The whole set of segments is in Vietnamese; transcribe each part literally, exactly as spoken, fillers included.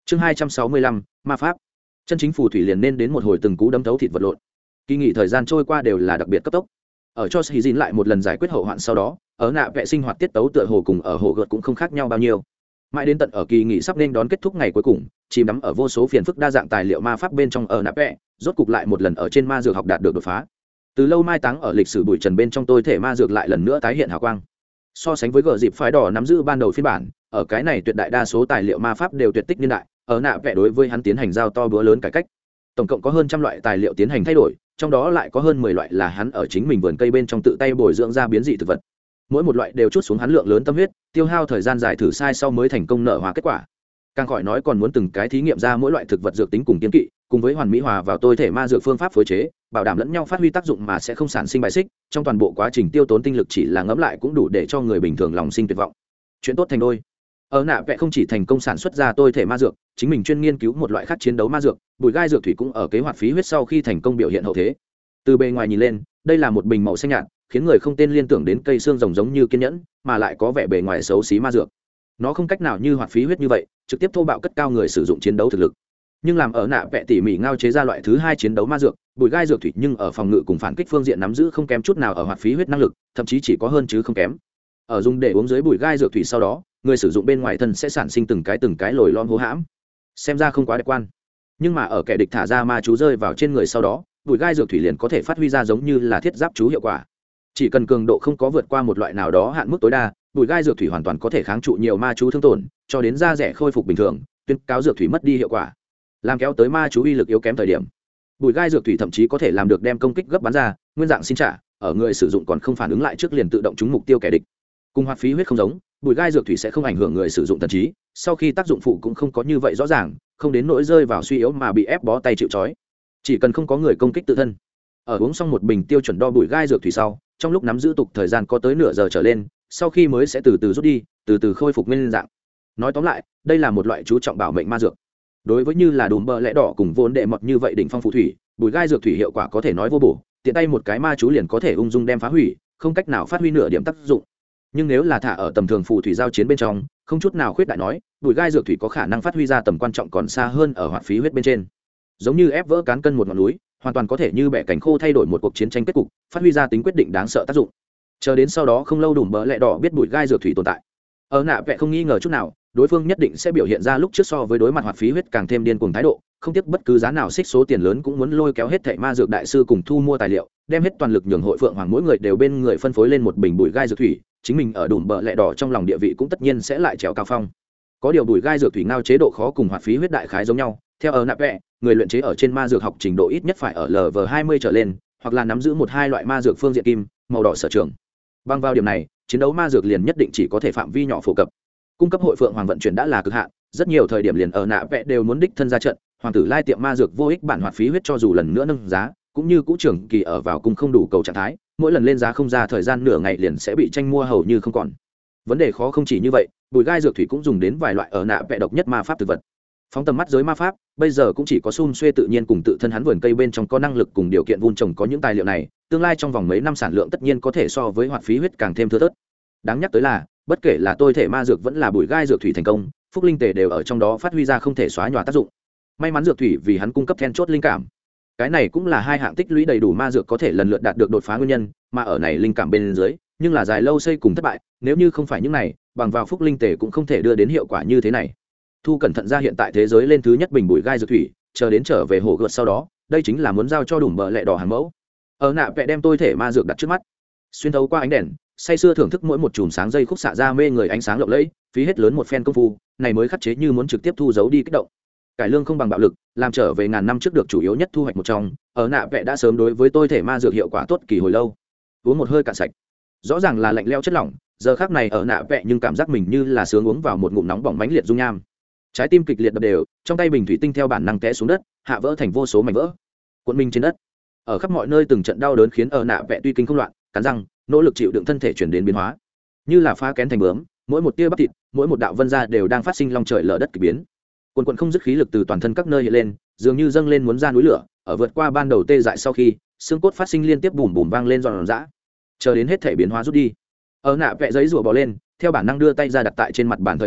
chương hai trăm sáu mươi lăm ma pháp. Chân chính phù thủy liền nên đến một hồi từng cú đấm thấu thịt vật lộn. Kỳ nghỉ thời gian trôi qua đều là đặc biệt cấp tốc. Ở cho sĩ dín lại một lần giải quyết hậu hoạn sau đó, ở nạ vệ sinh hoạt tiết tấu tựa hồ cùng ở hồ gợt cũng không khác nhau bao nhiêu. Mãi đến tận ở kỳ nghỉ sắp nên đón kết thúc ngày cuối cùng, chìm đắm ở vô số phiền phức đa dạng tài liệu ma pháp bên trong ở nạ vệ, rốt cục lại một lần ở trên ma dược học đạt được đột phá. Từ lâu mai táng ở lịch sử bụi trần bên trong tôi thể ma dược lại lần nữa tái hiện hào quang. So sánh với gờ dịp phái đỏ nắm giữ ban đầu phiên bản, ở cái này tuyệt đại đa số tài liệu ma pháp đều tuyệt tích niên đại, ở nạ vẽ đối với hắn tiến hành giao to búa lớn cải cách. Tổng cộng có hơn trăm loại tài liệu tiến hành thay đổi, trong đó lại có hơn mười loại là hắn ở chính mình vườn cây bên trong tự tay bồi dưỡng ra biến dị thực vật. Mỗi một loại đều chút xuống hắn lượng lớn tâm huyết, tiêu hao thời gian dài thử sai sau mới thành công nở hoa kết quả. Càng khỏi nói còn muốn từng cái thí nghiệm ra mỗi loại thực vật dược tính cùng kiên kỵ, cùng với hoàn mỹ hòa vào tôi thể ma dược phương pháp phối chế, bảo đảm lẫn nhau phát huy tác dụng mà sẽ không sản sinh bài xích. Trong toàn bộ quá trình tiêu tốn tinh lực chỉ là ngẫm lại cũng đủ để cho người bình thường lòng sinh tuyệt vọng. Chuyện tốt thành đôi. Ở nạ vẽ không chỉ thành công sản xuất ra tôi thể ma dược, chính mình chuyên nghiên cứu một loại khác chiến đấu ma dược, bùi gai dược thủy cũng ở kế hoạch phí huyết sau khi thành công biểu hiện hậu thế. Từ bề ngoài nhìn lên, đây là một bình màu xanh nhạt, khiến người không tên liên tưởng đến cây xương rồng giống như kiên nhẫn, mà lại có vẻ bề ngoài xấu xí ma dược. Nó không cách nào như hoạt phí huyết như vậy, trực tiếp thô bạo cất cao người sử dụng chiến đấu thực lực. Nhưng làm ở nạ vẽ tỉ mỉ ngao chế ra loại thứ hai chiến đấu ma dược, bùi gai dược thủy nhưng ở phòng ngự cùng phản kích phương diện nắm giữ không kém chút nào ở hoạt phí huyết năng lực, thậm chí chỉ có hơn chứ không kém. Ở dùng để uống dưới bùi gai dược thủy sau đó, người sử dụng bên ngoài thân sẽ sản sinh từng cái từng cái lồi lon hố hãm, xem ra không quá đẹp quan. Nhưng mà ở kẻ địch thả ra ma chú rơi vào trên người sau đó, bùi gai dược thủy liền có thể phát huy ra giống như là thiết giáp chú hiệu quả. Chỉ cần cường độ không có vượt qua một loại nào đó hạn mức tối đa, bùi gai dược thủy hoàn toàn có thể kháng trụ nhiều ma chú thương tổn, cho đến da rẻ khôi phục bình thường, tuyên cáo dược thủy mất đi hiệu quả, làm kéo tới ma chú uy lực yếu kém thời điểm. Bùi gai dược thủy thậm chí có thể làm được đem công kích gấp bắn ra, nguyên dạng xin trả, ở người sử dụng còn không phản ứng lại trước liền tự động trúng mục tiêu kẻ địch. Cùng hoạt phí huyết không giống, bùi gai dược thủy sẽ không ảnh hưởng người sử dụng thần trí, sau khi tác dụng phụ cũng không có như vậy rõ ràng, không đến nỗi rơi vào suy yếu mà bị ép bó tay chịu trói. Chỉ cần không có người công kích tự thân. Ở uống xong một bình tiêu chuẩn đo bùi gai dược thủy sau, trong lúc nắm giữ tục thời gian có tới nửa giờ trở lên, sau khi mới sẽ từ từ rút đi, từ từ khôi phục nguyên dạng. Nói tóm lại, đây là một loại chú trọng bảo mệnh ma dược. Đối với như là đùm bờ lẽ đỏ cùng vốn đệ mọt như vậy đỉnh phong phù thủy, bùi gai dược thủy hiệu quả có thể nói vô bổ, tiện tay một cái ma chú liền có thể ung dung đem phá hủy, không cách nào phát huy nửa điểm tác dụng. Nhưng nếu là thả ở tầm thường phù thủy giao chiến bên trong, không chút nào khuyết đại nói, bùi gai dược thủy có khả năng phát huy ra tầm quan trọng còn xa hơn ở hoạt phí huyết bên trên. Giống như ép vỡ cán cân một ngọn núi, hoàn toàn có thể như bẻ cánh khô thay đổi một cuộc chiến tranh kết cục, phát huy ra tính quyết định đáng sợ tác dụng. Chờ đến sau đó không lâu đùm bờ lẽ đỏ biết bùi gai dược thủy tồn tại, ở nạ vẽ không nghi ngờ chút nào, đối phương nhất định sẽ biểu hiện ra lúc trước so với đối mặt hoạt phí huyết càng thêm điên cuồng thái độ, không tiếc bất cứ giá nào xích số tiền lớn cũng muốn lôi kéo hết thảy ma dược đại sư cùng thu mua tài liệu, đem hết toàn lực nhường hội phượng hoàng mỗi người đều bên người phân phối lên một bình bùi gai dược thủy, chính mình ở đùm bờ lẽ đỏ trong lòng địa vị cũng tất nhiên sẽ lại trèo cao phong. Có điều bùi gai dược thủy ngao chế độ khó cùng hoạt phí huyết đại khái giống nhau, theo ở nạ vẽ, người luyện chế ở trên ma dược học trình độ ít nhất phải ở Level hai mươi trở lên, hoặc là nắm giữ một hai loại ma dược phương diện kim, màu đỏ sở trường. Bằng vào điểm này, chiến đấu ma dược liền nhất định chỉ có thể phạm vi nhỏ phổ cập. Cung cấp hội phượng hoàng vận chuyển đã là cực hạn, rất nhiều thời điểm liền ở nạ vẽ đều muốn đích thân ra trận, hoàng tử lai tiệm ma dược vô ích bản hoạt phí huyết cho dù lần nữa nâng giá, cũng như cũ trưởng kỳ ở vào cung không đủ cầu trạng thái, mỗi lần lên giá không ra thời gian nửa ngày liền sẽ bị tranh mua hầu như không còn. Vấn đề khó không chỉ như vậy, bùi gai dược thủy cũng dùng đến vài loại ở nạ vẽ độc nhất ma pháp thực vật. Phóng tầm mắt giới ma pháp, bây giờ cũng chỉ có Sum Xuê tự nhiên cùng tự thân hắn vườn cây bên trong có năng lực cùng điều kiện vun trồng có những tài liệu này, tương lai trong vòng mấy năm sản lượng tất nhiên có thể so với hoạt phí huyết càng thêm thưa thớt. Đáng nhắc tới là, bất kể là tôi thể ma dược vẫn là bùi gai dược thủy thành công, phúc linh tề đều ở trong đó phát huy ra không thể xóa nhòa tác dụng. May mắn dược thủy vì hắn cung cấp then chốt linh cảm. Cái này cũng là hai hạng tích lũy đầy đủ ma dược có thể lần lượt đạt được đột phá nguyên nhân, mà ở này linh cảm bên dưới, nhưng là dài lâu xây cùng thất bại, nếu như không phải những này, bằng vào phúc linh tề cũng không thể đưa đến hiệu quả như thế này. Thu cẩn thận ra hiện tại thế giới lên thứ nhất bình bùi gai dược thủy, chờ đến trở về hồ gợt sau đó, đây chính là muốn giao cho đùm bờ lẹ đỏ hàng mẫu. Ở nạ vẽ đem tôi thể ma dược đặt trước mắt, xuyên thấu qua ánh đèn, say sưa thưởng thức mỗi một chùm sáng dây khúc xạ ra mê người ánh sáng lộng lẫy, phí hết lớn một phen công phu, này mới khắc chế như muốn trực tiếp thu giấu đi kích động. Cải lương không bằng bạo lực, làm trở về ngàn năm trước được chủ yếu nhất thu hoạch một trong, ở nạ vẽ đã sớm đối với tôi thể ma dược hiệu quả tốt kỳ hồi lâu. Uống một hơi cạn sạch, rõ ràng là lạnh lẽo chất lỏng, giờ khắc này ở nạ vẽ nhưng cảm giác mình như là sướng uống vào một ngụm nóng bỏng mãnh liệt dung nham. Trái tim kịch liệt đập đều, trong tay bình thủy tinh theo bản năng té xuống đất, hạ vỡ thành vô số mảnh vỡ, cuộn mình trên đất. Ở khắp mọi nơi từng trận đau đớn khiến ở nạ vẽ tuy kinh không loạn, cắn răng, nỗ lực chịu đựng thân thể chuyển đến biến hóa, như là phá kén thành bướm, mỗi một tia bắp thịt, mỗi một đạo vân da đều đang phát sinh long trời lở đất kỳ biến. Quần quần không dứt khí lực từ toàn thân các nơi hiện lên, dường như dâng lên muốn ra núi lửa, ở vượt qua ban đầu tê dại sau khi, xương cốt phát sinh liên tiếp bùm bùm vang lên giòn giã. Chờ đến hết thể biến hóa rút đi, ở nạ vẽ giấy rùa bò lên, theo bản năng đưa tay ra đặt tại trên mặt bàn thời điểm,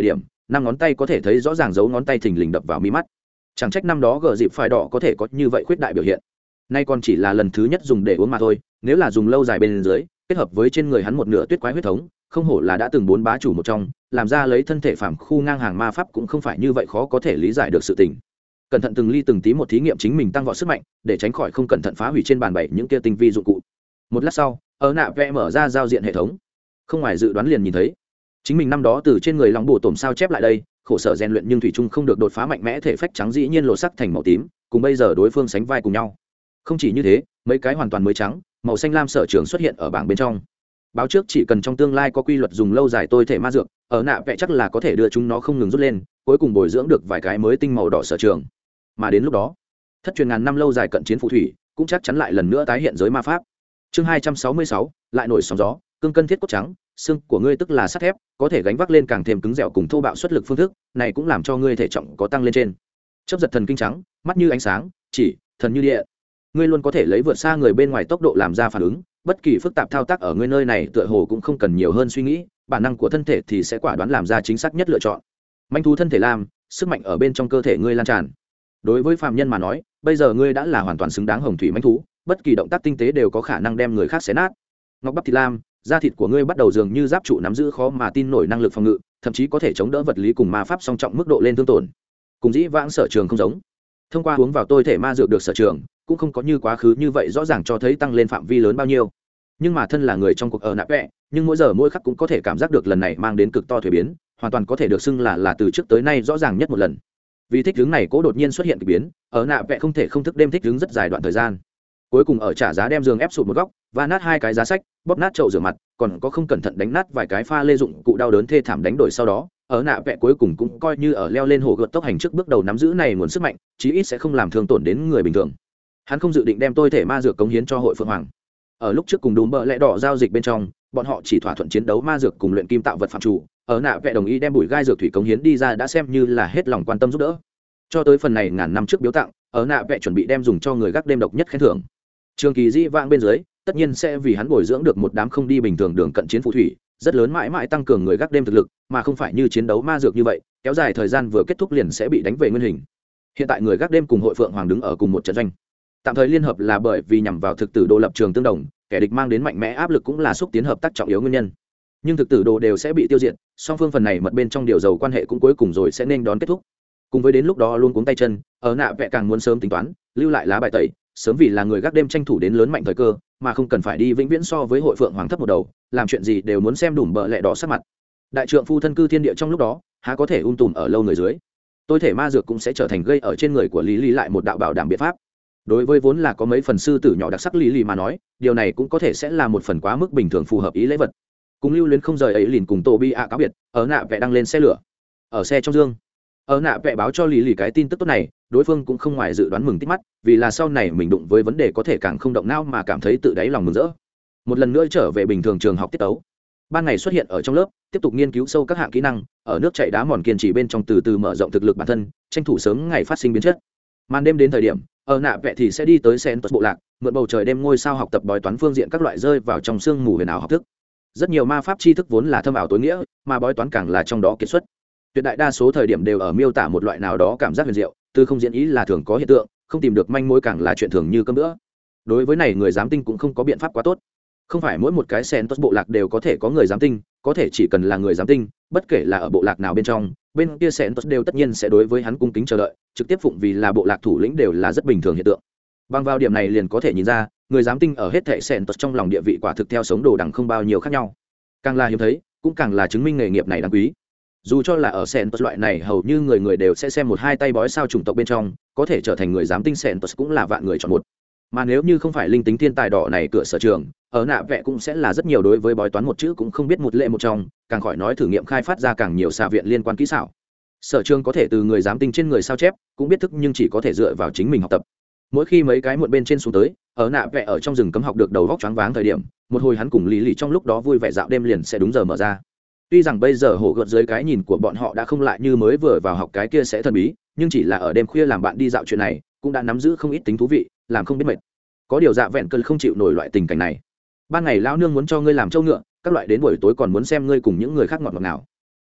năm ngón tay có thể thấy rõ ràng dấu ngón tay thình lình đập vào mi mắt. Chẳng trách năm đó gờ dịp phải đỏ có thể có như vậy khuyết đại biểu hiện. Nay còn chỉ là lần thứ nhất dùng để uống mà thôi, nếu là dùng lâu dài bên dưới, kết hợp với trên người hắn một nửa tuyết quái huyết thống, không hổ là đã từng bốn bá chủ một trong, làm ra lấy thân thể phàm khu ngang hàng ma pháp cũng không phải như vậy khó có thể lý giải được sự tình. Cẩn thận từng ly từng tí một thí nghiệm chính mình tăng vọt sức mạnh, để tránh khỏi không cẩn thận phá hủy trên bàn bày những kia tinh vi dụng cụ. Một lát sau, ở nạ vẽ mở ra giao diện hệ thống, không ngoài dự đoán liền nhìn thấy chính mình năm đó từ trên người lòng bổ tổm sao chép lại đây, khổ sở rèn luyện nhưng thủy chung không được đột phá mạnh mẽ, thể phách trắng dĩ nhiên lộ sắc thành màu tím, cùng bây giờ đối phương sánh vai cùng nhau. Không chỉ như thế, mấy cái hoàn toàn mới trắng màu xanh lam sở trường xuất hiện ở bảng bên trong. Báo trước chỉ cần trong tương lai có quy luật dùng lâu dài tôi thể ma dược, ở nạ vẽ chắc là có thể đưa chúng nó không ngừng rút lên, cuối cùng bồi dưỡng được vài cái mới tinh màu đỏ sở trường. Mà đến lúc đó, thất truyền ngàn năm lâu dài cận chiến phù thủy cũng chắc chắn lại lần nữa tái hiện giới ma pháp. Chương hai trăm sáu mươi sáu, lại nổi sóng gió, cương cân thiết cốt trắng, xương của ngươi tức là sắt thép, có thể gánh vác lên càng thêm cứng dẻo cùng thô bạo xuất lực phương thức, này cũng làm cho ngươi thể trọng có tăng lên trên. Chớp giật thần kinh trắng, mắt như ánh sáng, chỉ thần như địa. Ngươi luôn có thể lấy vượt xa người bên ngoài tốc độ làm ra phản ứng, bất kỳ phức tạp thao tác ở ngươi nơi này tựa hồ cũng không cần nhiều hơn suy nghĩ, bản năng của thân thể thì sẽ quả đoán làm ra chính xác nhất lựa chọn. Manh thú thân thể làm, sức mạnh ở bên trong cơ thể ngươi lan tràn. Đối với phàm nhân mà nói, bây giờ ngươi đã là hoàn toàn xứng đáng hồng thủy manh thú, bất kỳ động tác tinh tế đều có khả năng đem người khác xé nát. Ngọc bắp thịt lam, da thịt của ngươi bắt đầu dường như giáp trụ nắm giữ khó mà tin nổi năng lực phòng ngự, thậm chí có thể chống đỡ vật lý cùng ma pháp song trọng mức độ lên thương tổn. Cùng dĩ vãng sở trường không giống. Thông qua uống vào tôi thể ma dược được sở trường, cũng không có như quá khứ như vậy rõ ràng cho thấy tăng lên phạm vi lớn bao nhiêu. Nhưng mà thân là người trong cuộc ở nạ vẽ, nhưng mỗi giờ mỗi khắc cũng có thể cảm giác được lần này mang đến cực to thuế biến, hoàn toàn có thể được xưng là là từ trước tới nay rõ ràng nhất một lần. Vì thích hướng này cố đột nhiên xuất hiện kỳ biến, ở nạ vẽ không thể không thức đêm thích hướng rất dài đoạn thời gian. Cuối cùng ở trả giá đem giường ép sụt một góc và nát hai cái giá sách, bóp nát chậu rửa mặt, còn có không cẩn thận đánh nát vài cái pha lê dụng cụ đau đớn thê thảm đánh đổi sau đó, ở nạ vẽ cuối cùng cũng coi như ở leo lên hồ gợt tốc hành trước bước đầu nắm giữ này nguồn sức mạnh, chí ít sẽ không làm thương tổn đến người bình thường. Hắn không dự định đem tôi thể ma dược cống hiến cho hội Phượng Hoàng. Ở lúc trước cùng đúng bờ lẽ đỏ giao dịch bên trong, bọn họ chỉ thỏa thuận chiến đấu ma dược cùng luyện kim tạo vật phạm chủ, ở nạ vẽ đồng ý đem bùi gai dược thủy cống hiến đi ra đã xem như là hết lòng quan tâm giúp đỡ. Cho tới phần này ngàn năm trước biếu tặng, ở nạ vẽ chuẩn bị đem dùng cho người gác đêm độc nhất khen thưởng. Trường kỳ dĩ vãng bên dưới, tất nhiên sẽ vì hắn bồi dưỡng được một đám không đi bình thường đường cận chiến phù thủy, rất lớn mãi mãi tăng cường người gác đêm thực lực, mà không phải như chiến đấu ma dược như vậy, kéo dài thời gian vừa kết thúc liền sẽ bị đánh về nguyên hình. Hiện tại người gác đêm cùng hội Phượng Hoàng đứng ở cùng một trận doanh. Tạm thời liên hợp là bởi vì nhằm vào thực tử đồ lập trường tương đồng, kẻ địch mang đến mạnh mẽ áp lực cũng là xúc tiến hợp tác trọng yếu nguyên nhân. Nhưng thực tử đồ đều sẽ bị tiêu diệt, song phương phần này mật bên trong điều dầu quan hệ cũng cuối cùng rồi sẽ nên đón kết thúc. Cùng với đến lúc đó luôn cuống tay chân, ở nạ vẽ càng muốn sớm tính toán, lưu lại lá bài tẩy, sớm vì là người gác đêm tranh thủ đến lớn mạnh thời cơ, mà không cần phải đi vĩnh viễn so với hội Phượng Hoàng thấp một đầu, làm chuyện gì đều muốn xem đủm bợ lẹ đỏ sắc mặt. Đại trượng phu thân cư thiên địa trong lúc đó, há có thể ung tùm ở lâu người dưới. Tôi thể ma dược cũng sẽ trở thành gây ở trên người của Lý Lý lại một đạo bảo đảm biện pháp. Đối với vốn là có mấy phần sư tử nhỏ đặc sắc Lý Lý mà nói, điều này cũng có thể sẽ là một phần quá mức bình thường phù hợp ý lễ vật. Cùng lưu luyến không rời ấy liền cùng Tô Bi ạ cáo biệt, ở nạ vẽ đang lên xe lửa. Ở xe trong dương, ở nạ vẽ báo cho Lý Lý cái tin tức tốt này, đối phương cũng không ngoài dự đoán mừng tít mắt, vì là sau này mình đụng với vấn đề có thể càng không động não mà cảm thấy tự đáy lòng mừng rỡ. Một lần nữa trở về bình thường trường học tiết tấu. Ban ngày xuất hiện ở trong lớp, tiếp tục nghiên cứu sâu các hạng kỹ năng, ở nước chảy đá mòn kiên trì bên trong từ từ mở rộng thực lực bản thân, tranh thủ sớm ngày phát sinh biến chất. Màn đêm đến thời điểm, ở nạ vẽ thì sẽ đi tới sen tuật bộ lạc, mượn bầu trời đêm ngôi sao học tập bói toán phương diện các loại rơi vào trong sương mù huyền ảo học thức. Rất nhiều ma pháp tri thức vốn là thâm ảo tối nghĩa, mà bói toán càng là trong đó kiệt xuất. Tuyệt đại đa số thời điểm đều ở miêu tả một loại nào đó cảm giác huyền diệu, từ không diễn ý là thường có hiện tượng, không tìm được manh mối càng là chuyện thường như cơm bữa. Đối với này người giám tinh cũng không có biện pháp quá tốt. Không phải mỗi một cái sen tốt bộ lạc đều có thể có người giám tinh, có thể chỉ cần là người giám tinh, bất kể là ở bộ lạc nào bên trong, bên kia sen tốt đều tất nhiên sẽ đối với hắn cung kính chờ đợi, trực tiếp phụng vì là bộ lạc thủ lĩnh đều là rất bình thường hiện tượng. Bằng vào điểm này liền có thể nhìn ra, người giám tinh ở hết thảy sen tốt trong lòng địa vị quả thực theo sống đồ đằng không bao nhiêu khác nhau. Càng là hiếm thấy, cũng càng là chứng minh nghề nghiệp này đáng quý. Dù cho là ở sen tốt loại này hầu như người người đều sẽ xem một hai tay bói sao chủng tộc bên trong, có thể trở thành người giám tinh sen tốt cũng là vạn người chọn một. Mà nếu như không phải linh tính thiên tài đỏ này cửa sở trường, ở nạ vẽ cũng sẽ là rất nhiều đối với bói toán một chữ cũng không biết một lệ một trong, càng khỏi nói thử nghiệm khai phát ra càng nhiều xạ viện liên quan kỹ xảo. Sở trường có thể từ người giám tinh trên người sao chép, cũng biết thức nhưng chỉ có thể dựa vào chính mình học tập. Mỗi khi mấy cái muộn bên trên xuống tới, ở nạ vẽ ở trong rừng cấm học được đầu vóc choáng váng thời điểm, một hồi hắn cùng Lý Lý trong lúc đó vui vẻ dạo đêm liền sẽ đúng giờ mở ra. Tuy rằng bây giờ hổ gợt dưới cái nhìn của bọn họ đã không lại như mới vừa vào học cái kia sẽ thần bí, nhưng chỉ là ở đêm khuya làm bạn đi dạo chuyện này, cũng đã nắm giữ không ít tính thú vị, làm không biết mệt. Có điều dạ vẹn cơn không chịu nổi loại tình cảnh này. Ban ngày lão nương muốn cho ngươi làm trâu ngựa, các loại đến buổi tối còn muốn xem ngươi cùng những người khác ngọt ngọt nào.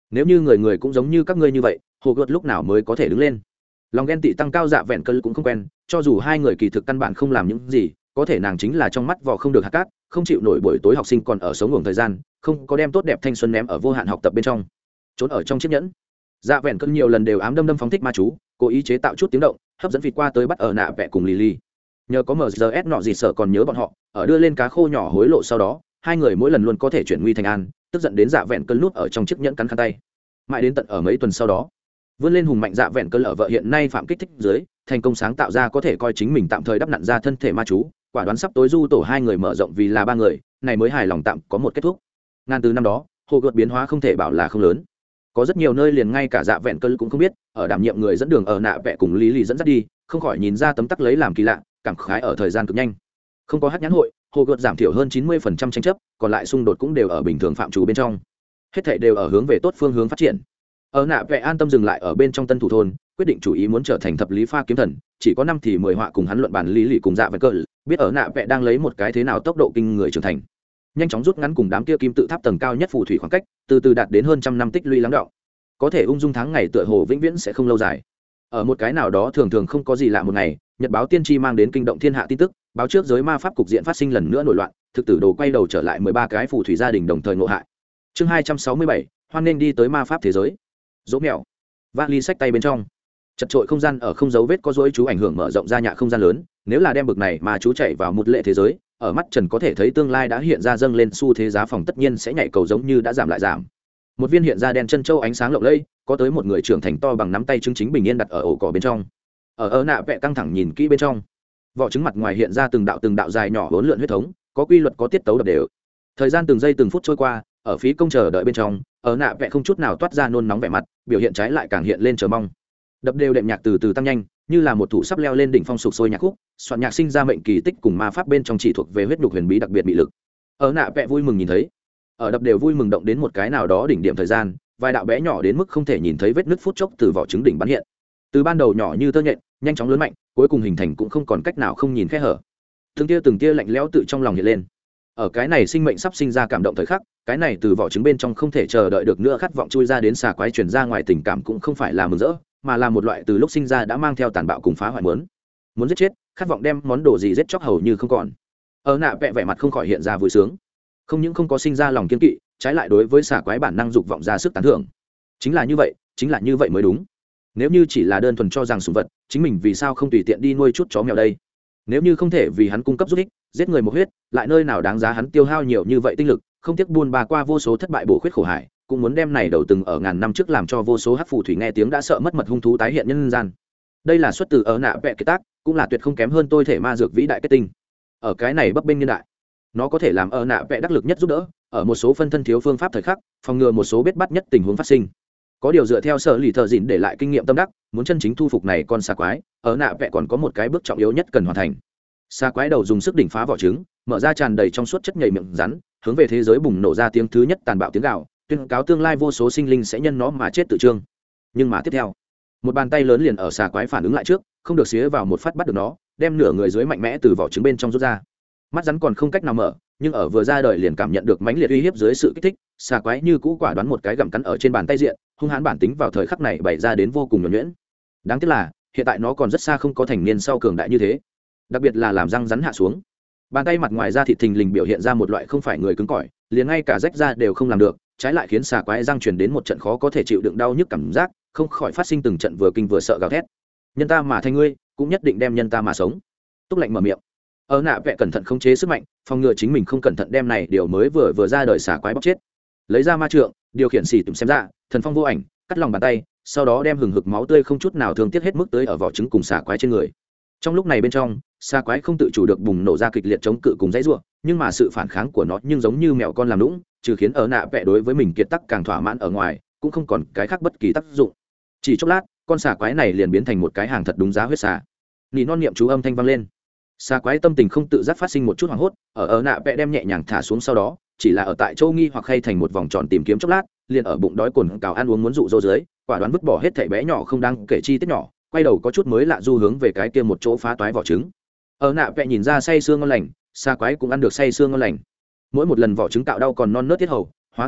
nếu như người người cũng giống như các ngươi như vậy hồ gợt lúc nào mới có thể đứng lên. Lòng ghen tị tăng cao dạ vẹn cơn cũng không quen, cho dù hai người kỳ thực căn bản không làm những gì, có thể nàng chính là trong mắt vò không được hạt cát, không chịu nổi buổi tối học sinh còn ở sống ngủ thời gian, không có đem tốt đẹp thanh xuân ném ở vô hạn học tập bên trong, trốn ở trong chiếc nhẫn. Dạ vẹn cơn nhiều lần đều ám đâm đâm phóng thích ma chú, cố ý chế tạo chút tiếng động, hấp dẫn vịt qua tới bắt ở nạ vẽ cùng Lily. Nhờ có em giê ét nọ gì sợ còn nhớ bọn họ, ở đưa lên cá khô nhỏ hối lộ sau đó, hai người mỗi lần luôn có thể chuyển nguy thành an, tức giận đến dạ vẹn cơn nút ở trong chiếc nhẫn cắn khăn tay. Mãi đến tận ở mấy tuần sau đó, vươn lên hùng mạnh dạ vẹn cơn ở vợ hiện nay phạm kích thích dưới, thành công sáng tạo ra có thể coi chính mình tạm thời đắp nặn ra thân thể ma chú, quả đoán sắp tối du tổ hai người mở rộng vì là ba người, này mới hài lòng tạm có một kết thúc. Ngàn từ năm đó, hồ gợt biến hóa không thể bảo là không lớn, có rất nhiều nơi liền ngay cả dạ vẹn cơn cũng không biết, ở đảm nhiệm người dẫn đường ở nạ vẽ cùng lý lì dẫn dắt đi, không khỏi nhìn ra tấm tắc lấy làm kỳ lạ, cảm khái ở thời gian cực nhanh. Không có hát nhãn hội, hồ gợt giảm thiểu hơn chín mươi phần trăm tranh chấp, còn lại xung đột cũng đều ở bình thường phạm trù bên trong, hết thảy đều ở hướng về tốt phương hướng phát triển. Ở nạ vẽ an tâm dừng lại ở bên trong tân thủ thôn, quyết định chủ ý muốn trở thành thập lý pha kiếm thần, chỉ có năm thì mười họa cùng hắn luận bàn lý lì cùng dạ vẹn cơn, biết ở nạ vẽ đang lấy một cái thế nào tốc độ kinh người trưởng thành, nhanh chóng rút ngắn cùng đám kia kim tự tháp tầng cao nhất phù thủy khoảng cách, từ từ đạt đến hơn trăm năm tích lũy lắng đọng, có thể ung dung tháng ngày tựa hồ vĩnh viễn sẽ không lâu dài. Ở một cái nào đó thường thường không có gì lạ một ngày, nhật báo tiên tri mang đến kinh động thiên hạ tin tức, báo trước giới ma pháp cục diện phát sinh lần nữa nổi loạn, thực tử đồ quay đầu trở lại mười ba cái phù thủy gia đình đồng thời ngộ hại. Chương hai trăm sáu mươi bảy, hoan nên đi tới ma pháp thế giới. Dỗ mèo, vali sách tay bên trong, chật trội không gian ở không dấu vết có dối chú ảnh hưởng mở rộng ra nhạ không gian lớn, nếu là đem bực này mà chú chạy vào một lệ thế giới, ở mắt trần có thể thấy tương lai đã hiện ra dâng lên xu thế giá phòng tất nhiên sẽ nhảy cầu giống như đã giảm lại giảm. Một viên hiện ra đen chân châu ánh sáng lộng lẫy, có tới một người trưởng thành to bằng nắm tay trứng chính bình yên đặt ở ổ cỏ bên trong. Ở ơ nạ vẽ căng thẳng nhìn kỹ bên trong, vỏ trứng mặt ngoài hiện ra từng đạo từng đạo dài nhỏ bốn lượn huyết thống, có quy luật có tiết tấu đập đều. Thời gian từng giây từng phút trôi qua, ở phí công chờ đợi bên trong, ở nạ vẽ không chút nào toát ra nôn nóng vẻ mặt, biểu hiện trái lại càng hiện lên chờ mong. Đập đều đệm nhạc từ từ tăng nhanh, như là một thủ sắp leo lên đỉnh phong sục sôi nhạc khúc, soạn nhạc sinh ra mệnh kỳ tích cùng ma pháp bên trong chỉ thuộc về huyết nhục huyền bí đặc biệt bị lực. Ở nạ vẽ vui mừng nhìn thấy, ở đập đều vui mừng động đến một cái nào đó đỉnh điểm thời gian, vài đạo bé nhỏ đến mức không thể nhìn thấy vết nứt phút chốc từ vỏ trứng đỉnh bắn hiện, từ ban đầu nhỏ như tơ nhện nhanh chóng lớn mạnh, cuối cùng hình thành cũng không còn cách nào không nhìn khe hở, từng tia từng tia lạnh lẽo tự trong lòng hiện lên. Ở cái này sinh mệnh sắp sinh ra cảm động thời khắc, cái này từ vỏ trứng bên trong không thể chờ đợi được nữa khát vọng chui ra đến xà quái truyền ra ngoài tình cảm cũng không phải là mừng rỡ, mà là một loại từ lúc sinh ra đã mang theo tàn bạo cùng phá hoại muốn muốn giết chết, khát vọng đem món đồ gì giết chóc hầu như không còn. Ở nạ vẽ vẻ mặt không khỏi hiện ra vui sướng, không những không có sinh ra lòng kiên kỵ, trái lại đối với xà quái bản năng dục vọng ra sức tán thưởng. Chính là như vậy, chính là như vậy mới đúng. Nếu như chỉ là đơn thuần cho rằng sủng vật, chính mình vì sao không tùy tiện đi nuôi chút chó mèo đây? Nếu như không thể vì hắn cung cấp giúp ích, giết người một huyết, lại nơi nào đáng giá hắn tiêu hao nhiều như vậy tinh lực, không tiếc buôn ba qua vô số thất bại bổ khuyết khổ hải, cũng muốn đem này đầu từng ở ngàn năm trước làm cho vô số hắc phù thủy nghe tiếng đã sợ mất mật hung thú tái hiện nhân gian. Đây là xuất từ ở nạ vẽ kiệt tác, cũng là tuyệt không kém hơn tôi thể ma dược vĩ đại kết tinh. Ở cái này bấp bênh niên đại, nó có thể làm ở nạ vẽ đắc lực nhất giúp đỡ, ở một số phân thân thiếu phương pháp thời khắc, phòng ngừa một số bết bắt nhất tình huống phát sinh. Có điều dựa theo sở lì thợ dịn để lại kinh nghiệm tâm đắc, muốn chân chính thu phục này con xà quái, ở nạ vẽ còn có một cái bước trọng yếu nhất cần hoàn thành. Xà quái đầu dùng sức đỉnh phá vỏ trứng, mở ra tràn đầy trong suốt chất nhầy miệng rắn, hướng về thế giới bùng nổ ra tiếng thứ nhất tàn bạo tiếng gào, tuyên cáo tương lai vô số sinh linh sẽ nhân nó mà chết tự trương. Nhưng mà tiếp theo, một bàn tay lớn liền ở xà quái phản ứng lại trước, không được xía vào một phát bắt được nó, đem nửa người dưới mạnh mẽ từ vỏ trứng bên trong rút ra. Mắt rắn còn không cách nào mở, nhưng ở vừa ra đời liền cảm nhận được mãnh liệt uy hiếp dưới sự kích thích, xà quái như cũ quả đoán một cái gặm cắn ở trên bàn tay diện, hung hãn bản tính vào thời khắc này bày ra đến vô cùng nhuần nhuyễn. Đáng tiếc là hiện tại nó còn rất xa không có thành niên sau cường đại như thế, đặc biệt là làm răng rắn hạ xuống, bàn tay mặt ngoài da thịt thình lình biểu hiện ra một loại không phải người cứng cỏi, liền ngay cả rách da đều không làm được, trái lại khiến xà quái răng truyền đến một trận khó có thể chịu đựng đau nhức cảm giác, không khỏi phát sinh từng trận vừa kinh vừa sợ gào thét. Nhân ta mà thành ngươi, cũng nhất định đem nhân ta mà sống. Túc lạnh mở miệng. Ở nạ vẽ cẩn thận khống chế sức mạnh, phòng ngừa chính mình không cẩn thận đem này điều mới vừa vừa ra đời xà quái bóc chết. Lấy ra ma trượng, điều khiển xỉ tụm xem ra, thần phong vô ảnh, cắt lòng bàn tay, sau đó đem hừng hực máu tươi không chút nào thương tiếc hết mức tới ở vỏ trứng cùng xà quái trên người. Trong lúc này bên trong, xà quái không tự chủ được bùng nổ ra kịch liệt chống cự cùng dãy rủa, nhưng mà sự phản kháng của nó nhưng giống như mèo con làm lũng, trừ khiến ở nạ vẽ đối với mình kiệt tắc càng thỏa mãn ở ngoài, cũng không còn cái khác bất kỳ tác dụng. Chỉ chốc lát, con xà quái này liền biến thành một cái hàng thật đúng giá huyết xà. Nỉ non niệm chú âm thanh vang lên. Xà quái tâm tình không tự giác phát sinh một chút hoảng hốt, ở ở nạ vẽ đem nhẹ nhàng thả xuống sau đó, chỉ là ở tại châu nghi hoặc hay thành một vòng tròn tìm kiếm chốc lát, liền ở bụng đói cồn cào ăn uống muốn dụ dỗ dưới, quả đoán vứt bỏ hết thảy bé nhỏ không đáng kể chi tiết nhỏ, quay đầu có chút mới lạ du hướng về cái kia một chỗ phá toái vỏ trứng. Ở nạ vẽ nhìn ra say sương ngon lành, xà quái cũng ăn được say sương ngon lành. Mỗi một lần vỏ trứng cạo đau còn non nớt tiết hầu, hóa thành tuổi,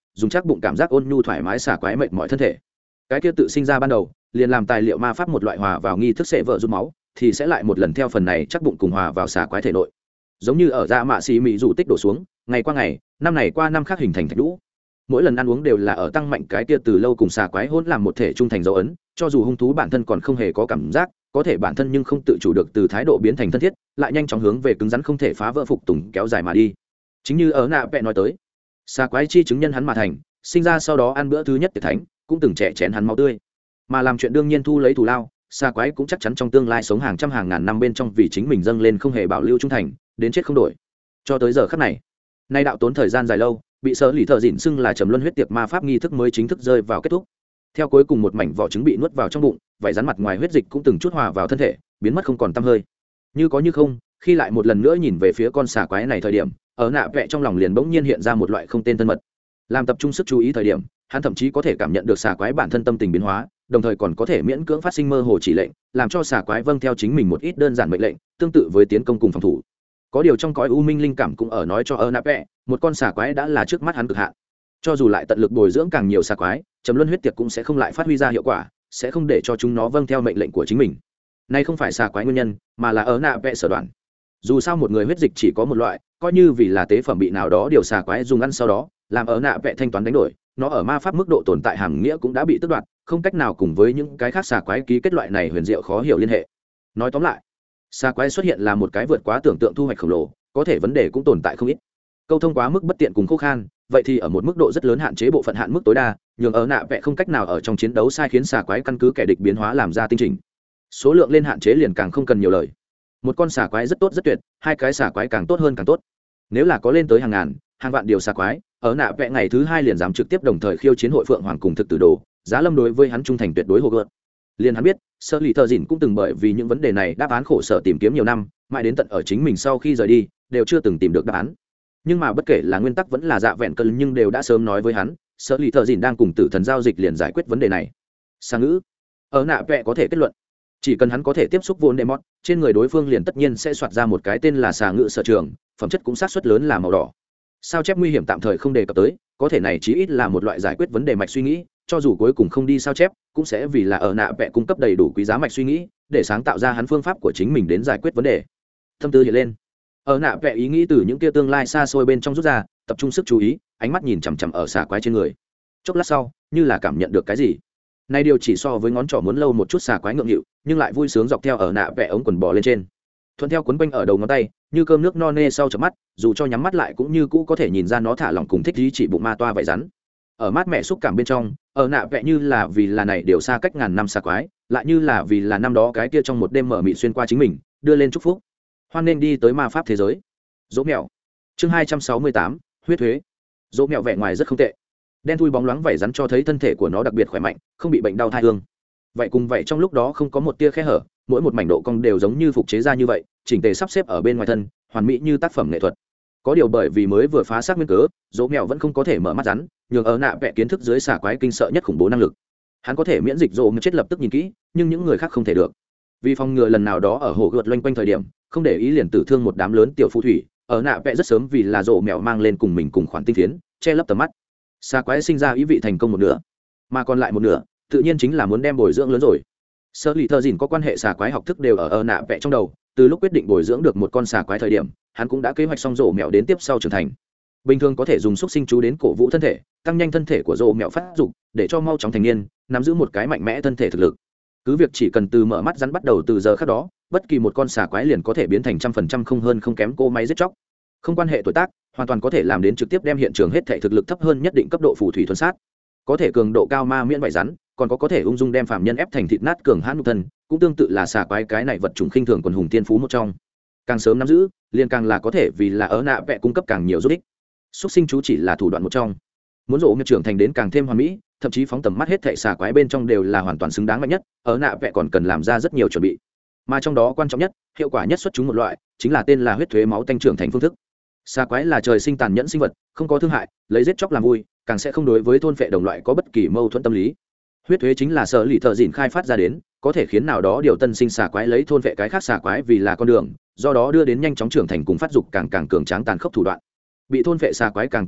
dùng chắc bụng cảm giác ôn nhu thoải mái xà quái mệt mọi thân thể. Cái kia tự sinh ra ban đầu liền làm tài liệu ma pháp một loại hòa vào nghi thức sẽ vỡ rút máu, thì sẽ lại một lần theo phần này chắc bụng cùng hòa vào xà quái thể nội, giống như ở dạ mạ xì mị dù tích đổ xuống, ngày qua ngày, năm này qua năm khác hình thành thạch lũ. Mỗi lần ăn uống đều là ở tăng mạnh cái kia từ lâu cùng xà quái hỗn làm một thể trung thành dấu ấn, cho dù hung thú bản thân còn không hề có cảm giác, có thể bản thân nhưng không tự chủ được từ thái độ biến thành thân thiết, lại nhanh chóng hướng về cứng rắn không thể phá vỡ phục tùng kéo dài mà đi. Chính như ở nạ vẽ nói tới, xà quái chi chứng nhân hắn mà thành, sinh ra sau đó ăn bữa thứ nhất tiệc thánh, cũng từng trẻ chén hắn máu tươi, mà làm chuyện đương nhiên thu lấy thù lao. Xà quái cũng chắc chắn trong tương lai sống hàng trăm hàng ngàn năm bên trong vì chính mình dâng lên không hề bảo lưu trung thành, đến chết không đổi. Cho tới giờ khắc này, nay đạo tốn thời gian dài lâu, bị sở lì thợ dịn xưng là trầm luân huyết tiệc ma pháp nghi thức mới chính thức rơi vào kết thúc. Theo cuối cùng một mảnh vỏ trứng bị nuốt vào trong bụng, vảy rắn mặt ngoài huyết dịch cũng từng chút hòa vào thân thể, biến mất không còn tăm hơi. Như có như không, khi lại một lần nữa nhìn về phía con xà quái này thời điểm, ở nạ vẽ trong lòng liền bỗng nhiên hiện ra một loại không tên thân mật. Làm tập trung sức chú ý thời điểm, hắn thậm chí có thể cảm nhận được xà quái bản thân tâm tình biến hóa, đồng thời còn có thể miễn cưỡng phát sinh mơ hồ chỉ lệnh, làm cho xà quái vâng theo chính mình một ít đơn giản mệnh lệnh, tương tự với tiến công cùng phòng thủ. Có điều trong cõi u minh linh cảm cũng ở nói cho ơ nạ vẽ, một con xà quái đã là trước mắt hắn cực hạn. Cho dù lại tận lực bồi dưỡng càng nhiều xà quái, chấm luân huyết tiệc cũng sẽ không lại phát huy ra hiệu quả, sẽ không để cho chúng nó vâng theo mệnh lệnh của chính mình. Này không phải xà quái nguyên nhân, mà là ơ nạ vẽ sở đoạn. Dù sao một người huyết dịch chỉ có một loại, coi như vì là tế phẩm bị nào đó điều xà quái dùng ăn sau đó, làm ơ nạ vẽ thanh toán đánh đổi, nó ở ma pháp mức độ tồn tại hàm nghĩa cũng đã bị tước đoạt, không cách nào cùng với những cái khác xà quái ký kết loại này huyền diệu khó hiểu liên hệ. Nói tóm lại, xà quái xuất hiện là một cái vượt quá tưởng tượng thu hoạch khổng lồ, có thể vấn đề cũng tồn tại không ít. Câu thông quá mức bất tiện cùng khô khan, vậy thì ở một mức độ rất lớn hạn chế bộ phận hạn mức tối đa, nhường ở nạ vẽ không cách nào ở trong chiến đấu sai khiến xà quái căn cứ kẻ địch biến hóa làm ra tinh trình. Số lượng lên hạn chế liền càng không cần nhiều lời. Một con xà quái rất tốt rất tuyệt, hai cái xà quái càng tốt hơn càng tốt. Nếu là có lên tới hàng ngàn, hàng vạn điều xà quái, ở nạ vẽ ngày thứ hai liền dám trực tiếp đồng thời khiêu chiến hội phượng hoàng cùng thực tử đồ, giá lâm đối với hắn trung thành tuyệt đối hồ gợt. Liền hắn biết, sơ lì thợ dìn cũng từng bởi vì những vấn đề này đáp án khổ sở tìm kiếm nhiều năm, mãi đến tận ở chính mình sau khi rời đi đều chưa từng tìm được đáp án. Nhưng mà bất kể là nguyên tắc vẫn là dạ vẹn cân, nhưng đều đã sớm nói với hắn, sơ lì thợ dìn đang cùng tử thần giao dịch liền giải quyết vấn đề này. Sang ngữ, ở nạ vẽ có thể kết luận, chỉ cần hắn có thể tiếp xúc vốn đệ mót, trên người đối phương liền tất nhiên sẽ soạt ra một cái tên là xà ngữ sở trường, phẩm chất cũng sát suất lớn là màu đỏ. Sao chép nguy hiểm tạm thời không đề cập tới, có thể này chí ít là một loại giải quyết vấn đề mạch suy nghĩ, cho dù cuối cùng không đi sao chép, cũng sẽ vì là ở nạ vẽ cung cấp đầy đủ quý giá mạch suy nghĩ, để sáng tạo ra hắn phương pháp của chính mình đến giải quyết vấn đề. Thâm tư hiện lên, ở nạ vẽ ý nghĩ từ những kia tương lai xa xôi bên trong rút ra, tập trung sức chú ý, ánh mắt nhìn chằm chằm ở xà quái trên người. Chốc lát sau, như là cảm nhận được cái gì. Này điều chỉ so với ngón trỏ muốn lâu một chút xà quái ngượng nghịu, nhưng lại vui sướng dọc theo ở nạ vẽ ống quần bò lên trên. Thuận theo quấn quanh ở đầu ngón tay, như cơm nước no nê sau chớp mắt, dù cho nhắm mắt lại cũng như cũ có thể nhìn ra nó thả lỏng cùng thích ý chỉ bụng ma toa vậy rắn. Ở mát mẻ xúc cảm bên trong, ở nạ vẽ như là vì là này điều xa cách ngàn năm xà quái, lại như là vì là năm đó cái kia trong một đêm mở mị xuyên qua chính mình, đưa lên chúc phúc. Hoan nên đi tới ma pháp thế giới. Dỗ mèo. Chương hai trăm sáu mươi tám, huyết thuế. Dỗ mèo vẻ ngoài rất không tệ. Đen thui bóng loáng vảy rắn cho thấy thân thể của nó đặc biệt khỏe mạnh, không bị bệnh đau thai hương. Vậy cùng vậy trong lúc đó không có một tia khe hở, mỗi một mảnh độ cong đều giống như phục chế ra như vậy, chỉnh tề sắp xếp ở bên ngoài thân, hoàn mỹ như tác phẩm nghệ thuật. Có điều bởi vì mới vừa phá xác nguyên cớ, dỗ mèo vẫn không có thể mở mắt rắn, nhường ở nạ vẽ kiến thức dưới xà quái kinh sợ nhất khủng bố năng lực. Hắn có thể miễn dịch dỗ mèo chết lập tức nhìn kỹ, nhưng những người khác không thể được. Vì phòng ngừa lần nào đó ở hồ gợt loanh quanh thời điểm, không để ý liền tử thương một đám lớn tiểu phù thủy, ở nạ vẽ rất sớm vì là dỗ mèo mang lên cùng mình cùng khoản tinh phiến, che lấp tầm mắt. Xà quái sinh ra ý vị thành công một nửa, mà còn lại một nửa, tự nhiên chính là muốn đem bồi dưỡng lớn rồi. Sơ lì thợ dìn có quan hệ xà quái học thức đều ở ở nạ vẽ trong đầu, từ lúc quyết định bồi dưỡng được một con xà quái thời điểm, hắn cũng đã kế hoạch xong rổ mèo đến tiếp sau trưởng thành. Bình thường có thể dùng xúc sinh chú đến cổ vũ thân thể, tăng nhanh thân thể của rổ mèo phát dục, để cho mau chóng thành niên, nắm giữ một cái mạnh mẽ thân thể thực lực. Cứ việc chỉ cần từ mở mắt rắn bắt đầu từ giờ khắc đó, bất kỳ một con xà quái liền có thể biến thành trăm phần trăm không hơn không kém cô máy giết chóc. Không quan hệ tuổi tác, hoàn toàn có thể làm đến trực tiếp đem hiện trường hết thể thực lực thấp hơn nhất định cấp độ phù thủy thuần sát. Có thể cường độ cao ma miễn vảy rắn, còn có có thể ung dung đem phạm nhân ép thành thịt nát cường hãn nhục thân, cũng tương tự là xà quái cái này vật chủng khinh thường quần hùng tiên phú một trong. Càng sớm nắm giữ, liền càng là có thể vì là ở nạ vẽ cung cấp càng nhiều giúp ích. Xuất sinh chú chỉ là thủ đoạn một trong. Muốn rộ nghiệp trưởng thành đến càng thêm hoàn mỹ, thậm chí phóng tầm mắt hết thảy xà quái bên trong đều là hoàn toàn xứng đáng mạnh nhất, ở nạ vẽ còn cần làm ra rất nhiều chuẩn bị. Mà trong đó quan trọng nhất, hiệu quả nhất xuất chúng một loại, chính là tên là huyết thuế máu tăng trưởng thành phương thức. Xà quái là trời sinh tàn nhẫn sinh vật, không có thương hại, lấy giết chóc làm vui, càng sẽ không đối với thôn phệ đồng loại có bất kỳ mâu thuẫn tâm lý. Huyết thuế chính là sở lì thợ dìn khai phát ra đến, có thể khiến nào đó điều tân sinh xà quái lấy thôn phệ cái khác xà quái vì là con đường, do đó đưa đến nhanh chóng trưởng thành cùng phát dục càng càng cường tráng tàn khốc thủ đoạn. Bị thôn phệ xà quái càng cường đại,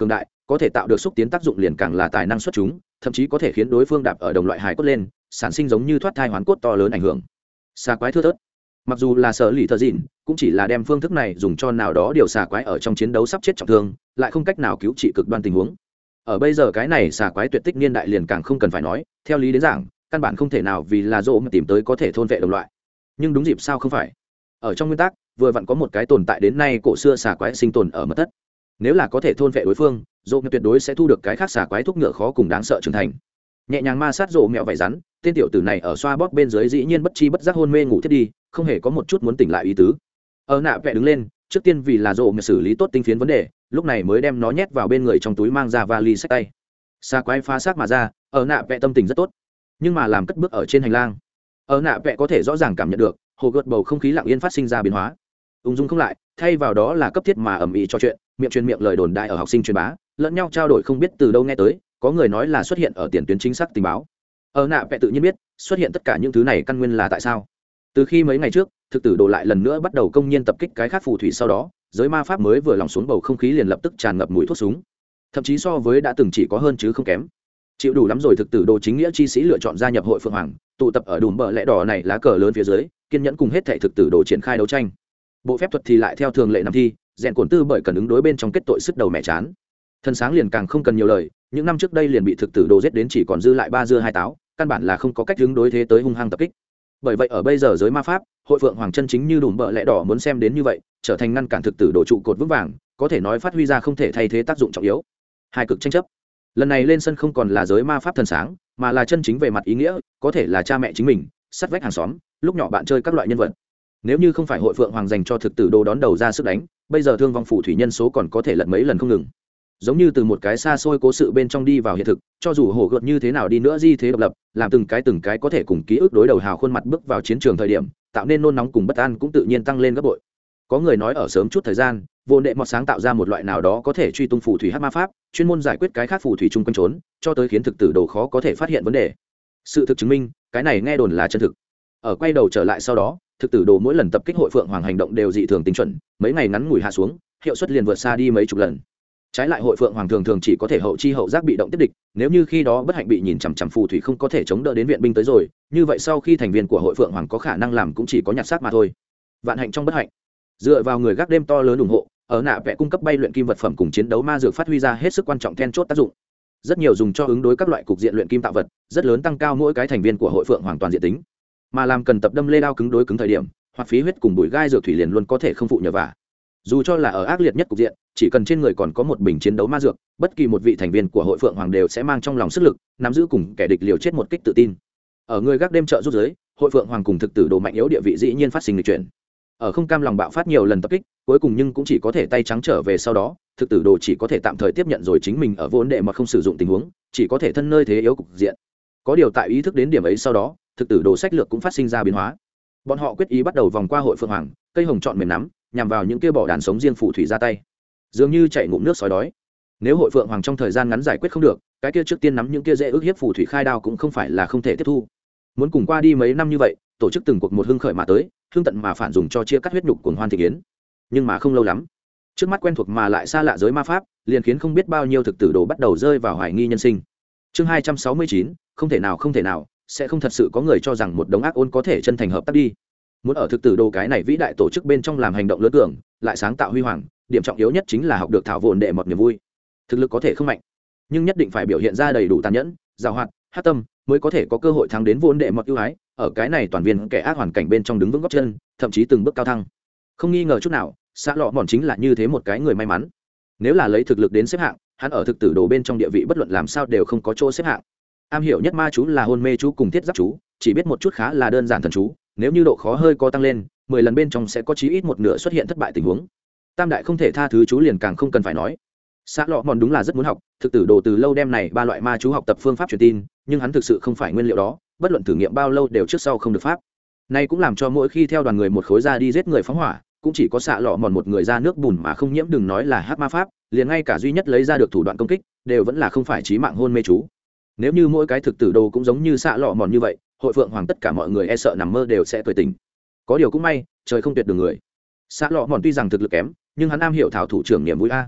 có thể tạo được xúc tiến tác dụng liền càng là tài năng xuất chúng, thậm chí có thể khiến đối phương đạp ở đồng loại hài cốt lên, sản sinh giống như thoát thai hoán cốt to lớn ảnh hưởng. Xà quái thưa thớt, mặc dù là sở lì thợ dịn cũng chỉ là đem phương thức này dùng cho nào đó điều xà quái ở trong chiến đấu sắp chết trọng thương, lại không cách nào cứu trị cực đoan tình huống. Ở bây giờ cái này xà quái tuyệt tích niên đại liền càng không cần phải nói, theo lý đến giảng căn bản không thể nào vì là dỗ mà tìm tới có thể thôn vệ đồng loại. Nhưng đúng dịp sao không phải, ở trong nguyên tắc vừa vặn có một cái tồn tại đến nay cổ xưa xà quái sinh tồn ở mật thất, nếu là có thể thôn vệ đối phương, dỗ mà tuyệt đối sẽ thu được cái khác xà quái thúc ngựa khó cùng đáng sợ trưởng thành. Nhẹ nhàng ma sát rộ mẹo vải rắn, tên tiểu tử này ở xoa bóp bên dưới dĩ nhiên bất chi bất giác hôn mê ngủ thiết đi, không hề có một chút muốn tỉnh lại ý tứ. Ở nạ vẽ đứng lên, trước tiên vì là rộ mẹo xử lý tốt tinh phiến vấn đề, lúc này mới đem nó nhét vào bên người trong túi mang ra vali xách tay. Xa quái phá xác mà ra, ở nạ vẽ tâm tình rất tốt, nhưng mà làm cất bước ở trên hành lang, ở nạ vẽ có thể rõ ràng cảm nhận được hồ gợt bầu không khí lặng yên phát sinh ra biến hóa, ung dung không lại, thay vào đó là cấp thiết mà ầm ĩ trò chuyện, miệng truyền miệng lời đồn đại ở học sinh truyền bá, lẫn nhau trao đổi không biết từ đâu nghe tới, có người nói là xuất hiện ở tiền tuyến chính xác tình báo. Ở nạ vẽ tự nhiên biết xuất hiện tất cả những thứ này căn nguyên là tại sao. Từ khi mấy ngày trước thực tử đồ lại lần nữa bắt đầu công nhiên tập kích cái khác phù thủy, sau đó giới ma pháp mới vừa lòng xuống, bầu không khí liền lập tức tràn ngập mùi thuốc súng, thậm chí so với đã từng chỉ có hơn chứ không kém. Chịu đủ lắm rồi, thực tử đồ chính nghĩa chi sĩ lựa chọn gia nhập hội Phượng Hoàng, tụ tập ở đùm bờ lẽ đỏ này lá cờ lớn phía dưới, kiên nhẫn cùng hết thảy thực tử đồ triển khai đấu tranh. Bộ phép thuật thì lại theo thường lệ nằm thi, rèn cổn tư bởi cần ứng đối bên trong kết tội sức đầu mẹ chán. Thân sáng liền càng không cần nhiều lời, những năm trước đây liền bị thực tử đồ giết đến chỉ còn dư lại ba dưa hai táo, căn bản là không có cách ứng đối thế tới hung hăng tập kích. Bởi vậy ở bây giờ giới ma pháp, hội Phượng Hoàng chân chính như đùm bờ lẽ đỏ muốn xem đến như vậy, trở thành ngăn cản thực tử đồ trụ cột vững vàng, có thể nói phát huy ra không thể thay thế tác dụng trọng yếu. Hai cực tranh chấp lần này lên sân không còn là giới ma pháp thần sáng, mà là chân chính về mặt ý nghĩa, có thể là cha mẹ chính mình, sắt vách hàng xóm, lúc nhỏ bạn chơi các loại nhân vật. Nếu như không phải hội Phượng Hoàng dành cho thực tử đồ đón đầu ra sức đánh, bây giờ thương vong phù thủy nhân số còn có thể lật mấy lần không ngừng. Giống như từ một cái xa xôi cố sự bên trong đi vào hiện thực, cho dù hổ gợt như thế nào đi nữa di thế độc lập, làm từng cái từng cái có thể cùng ký ức đối đầu hào khuôn mặt bước vào chiến trường thời điểm, tạo nên nôn nóng cùng bất an cũng tự nhiên tăng lên gấp bội. Có người nói ở sớm chút thời gian, vô đệ mọt sáng tạo ra một loại nào đó có thể truy tung phù thủy hắc ma pháp, chuyên môn giải quyết cái khác phù thủy chung quanh trốn, cho tới khiến thực tử đồ khó có thể phát hiện vấn đề. Sự thực chứng minh, cái này nghe đồn là chân thực. Ở quay đầu trở lại sau đó, thực tử đồ mỗi lần tập kích hội Phượng Hoàng hành động đều dị thường tinh chuẩn, mấy ngày ngắn ngủi hạ xuống, hiệu suất liền vượt xa đi mấy chục lần. Trái lại hội Phượng Hoàng thường thường chỉ có thể hậu chi hậu giác bị động tiếp địch, nếu như khi đó bất hạnh bị nhìn chằm chằm phù thủy không có thể chống đỡ đến viện binh tới rồi, như vậy sau khi thành viên của hội Phượng Hoàng có khả năng làm cũng chỉ có nhặt xác mà thôi. Vạn hạnh trong bất hạnh, dựa vào người gác đêm to lớn ủng hộ, ở nạ vẽ cung cấp bay luyện kim vật phẩm cùng chiến đấu ma dược phát huy ra hết sức quan trọng then chốt tác dụng. Rất nhiều dùng cho ứng đối các loại cục diện luyện kim tạo vật, rất lớn tăng cao mỗi cái thành viên của hội Phượng Hoàng toàn diện tính. Mà làm cần tập đâm lê đao cứng đối cứng thời điểm, hoặc phí huyết cùng bụi gai dược thủy liền luôn có thể không phụ nhờ vả. Dù cho là ở ác liệt nhất cục diện, chỉ cần trên người còn có một bình chiến đấu ma dược, bất kỳ một vị thành viên của hội Phượng Hoàng đều sẽ mang trong lòng sức lực, nắm giữ cùng kẻ địch liều chết một kích tự tin. Ở người gác đêm trợ giúp giới, hội Phượng Hoàng cùng thực tử đồ mạnh yếu địa vị dĩ nhiên phát sinh lịch chuyển. Ở không cam lòng bạo phát nhiều lần tập kích, cuối cùng nhưng cũng chỉ có thể tay trắng trở về, sau đó thực tử đồ chỉ có thể tạm thời tiếp nhận rồi chính mình ở vốn đệ mà không sử dụng tình huống, chỉ có thể thân nơi thế yếu cục diện. Có điều tại ý thức đến điểm ấy sau đó, thực tử đồ sách lược cũng phát sinh ra biến hóa. Bọn họ quyết ý bắt đầu vòng qua hội Phượng Hoàng, cây hồng chọn mềm nắm, nhằm vào những kia bỏ đàn sống riêng phù thủy ra tay, dường như chạy ngụm nước sói đói. Nếu hội Phượng Hoàng trong thời gian ngắn giải quyết không được, cái kia trước tiên nắm những kia dễ ức hiếp phù thủy khai đao cũng không phải là không thể tiếp thu. Muốn cùng qua đi mấy năm như vậy, tổ chức từng cuộc một hưng khởi mà tới, hưng tận mà phản dùng cho chia cắt huyết nhục cuồng hoan thị kiến. Nhưng mà không lâu lắm, trước mắt quen thuộc mà lại xa lạ giới ma pháp, liền khiến không biết bao nhiêu thực tử đồ bắt đầu rơi vào hoài nghi nhân sinh. Chương hai trăm sáu mươi chín, không thể nào không thể nào, sẽ không thật sự có người cho rằng một đống ác ôn có thể chân thành hợp tác đi. Muốn ở thực tử đồ cái này vĩ đại tổ chức bên trong làm hành động lớn cường, lại sáng tạo huy hoàng, điểm trọng yếu nhất chính là học được thảo vồn đệ một niềm vui. Thực lực có thể không mạnh, nhưng nhất định phải biểu hiện ra đầy đủ tàn nhẫn, giàu hoạt, hát tâm, mới có thể có cơ hội thắng đến vốn đệ một ưu ái, ở cái này toàn viên kẻ ác hoàn cảnh bên trong đứng vững gót chân, thậm chí từng bước cao thăng. Không nghi ngờ chút nào, xã lọ mòn chính là như thế một cái người may mắn. Nếu là lấy thực lực đến xếp hạng, hắn ở thực tử đồ bên trong địa vị bất luận làm sao đều không có chỗ xếp hạng. Am hiểu nhất ma chú là hôn mê chú cùng thiết giáp chú, chỉ biết một chút khá là đơn giản thần chú, nếu như độ khó hơi có tăng lên, mười lần bên trong sẽ có chí ít một nửa xuất hiện thất bại tình huống. Tam đại không thể tha thứ chú liền càng không cần phải nói. Xã lọ mòn đúng là rất muốn học, thực tử đồ từ lâu đem này ba loại ma chú học tập phương pháp truyền tin, nhưng hắn thực sự không phải nguyên liệu đó, bất luận thử nghiệm bao lâu đều trước sau không được pháp. Này cũng làm cho mỗi khi theo đoàn người một khối ra đi giết người phóng hỏa, cũng chỉ có xạ lọ mòn một người ra nước bùn mà không nhiễm, đừng nói là hắc ma pháp, liền ngay cả duy nhất lấy ra được thủ đoạn công kích, đều vẫn là không phải chí mạng hôn mê chú. Nếu như mỗi cái thực tử đồ cũng giống như xạ lọ mòn như vậy, hội Phượng Hoàng tất cả mọi người e sợ nằm mơ đều sẽ cười tỉnh. Có điều cũng may, trời không tuyệt đường người. Xạ lọ mòn tuy rằng thực lực kém, nhưng hắn am hiểu thảo thủ trưởng niềm vui a.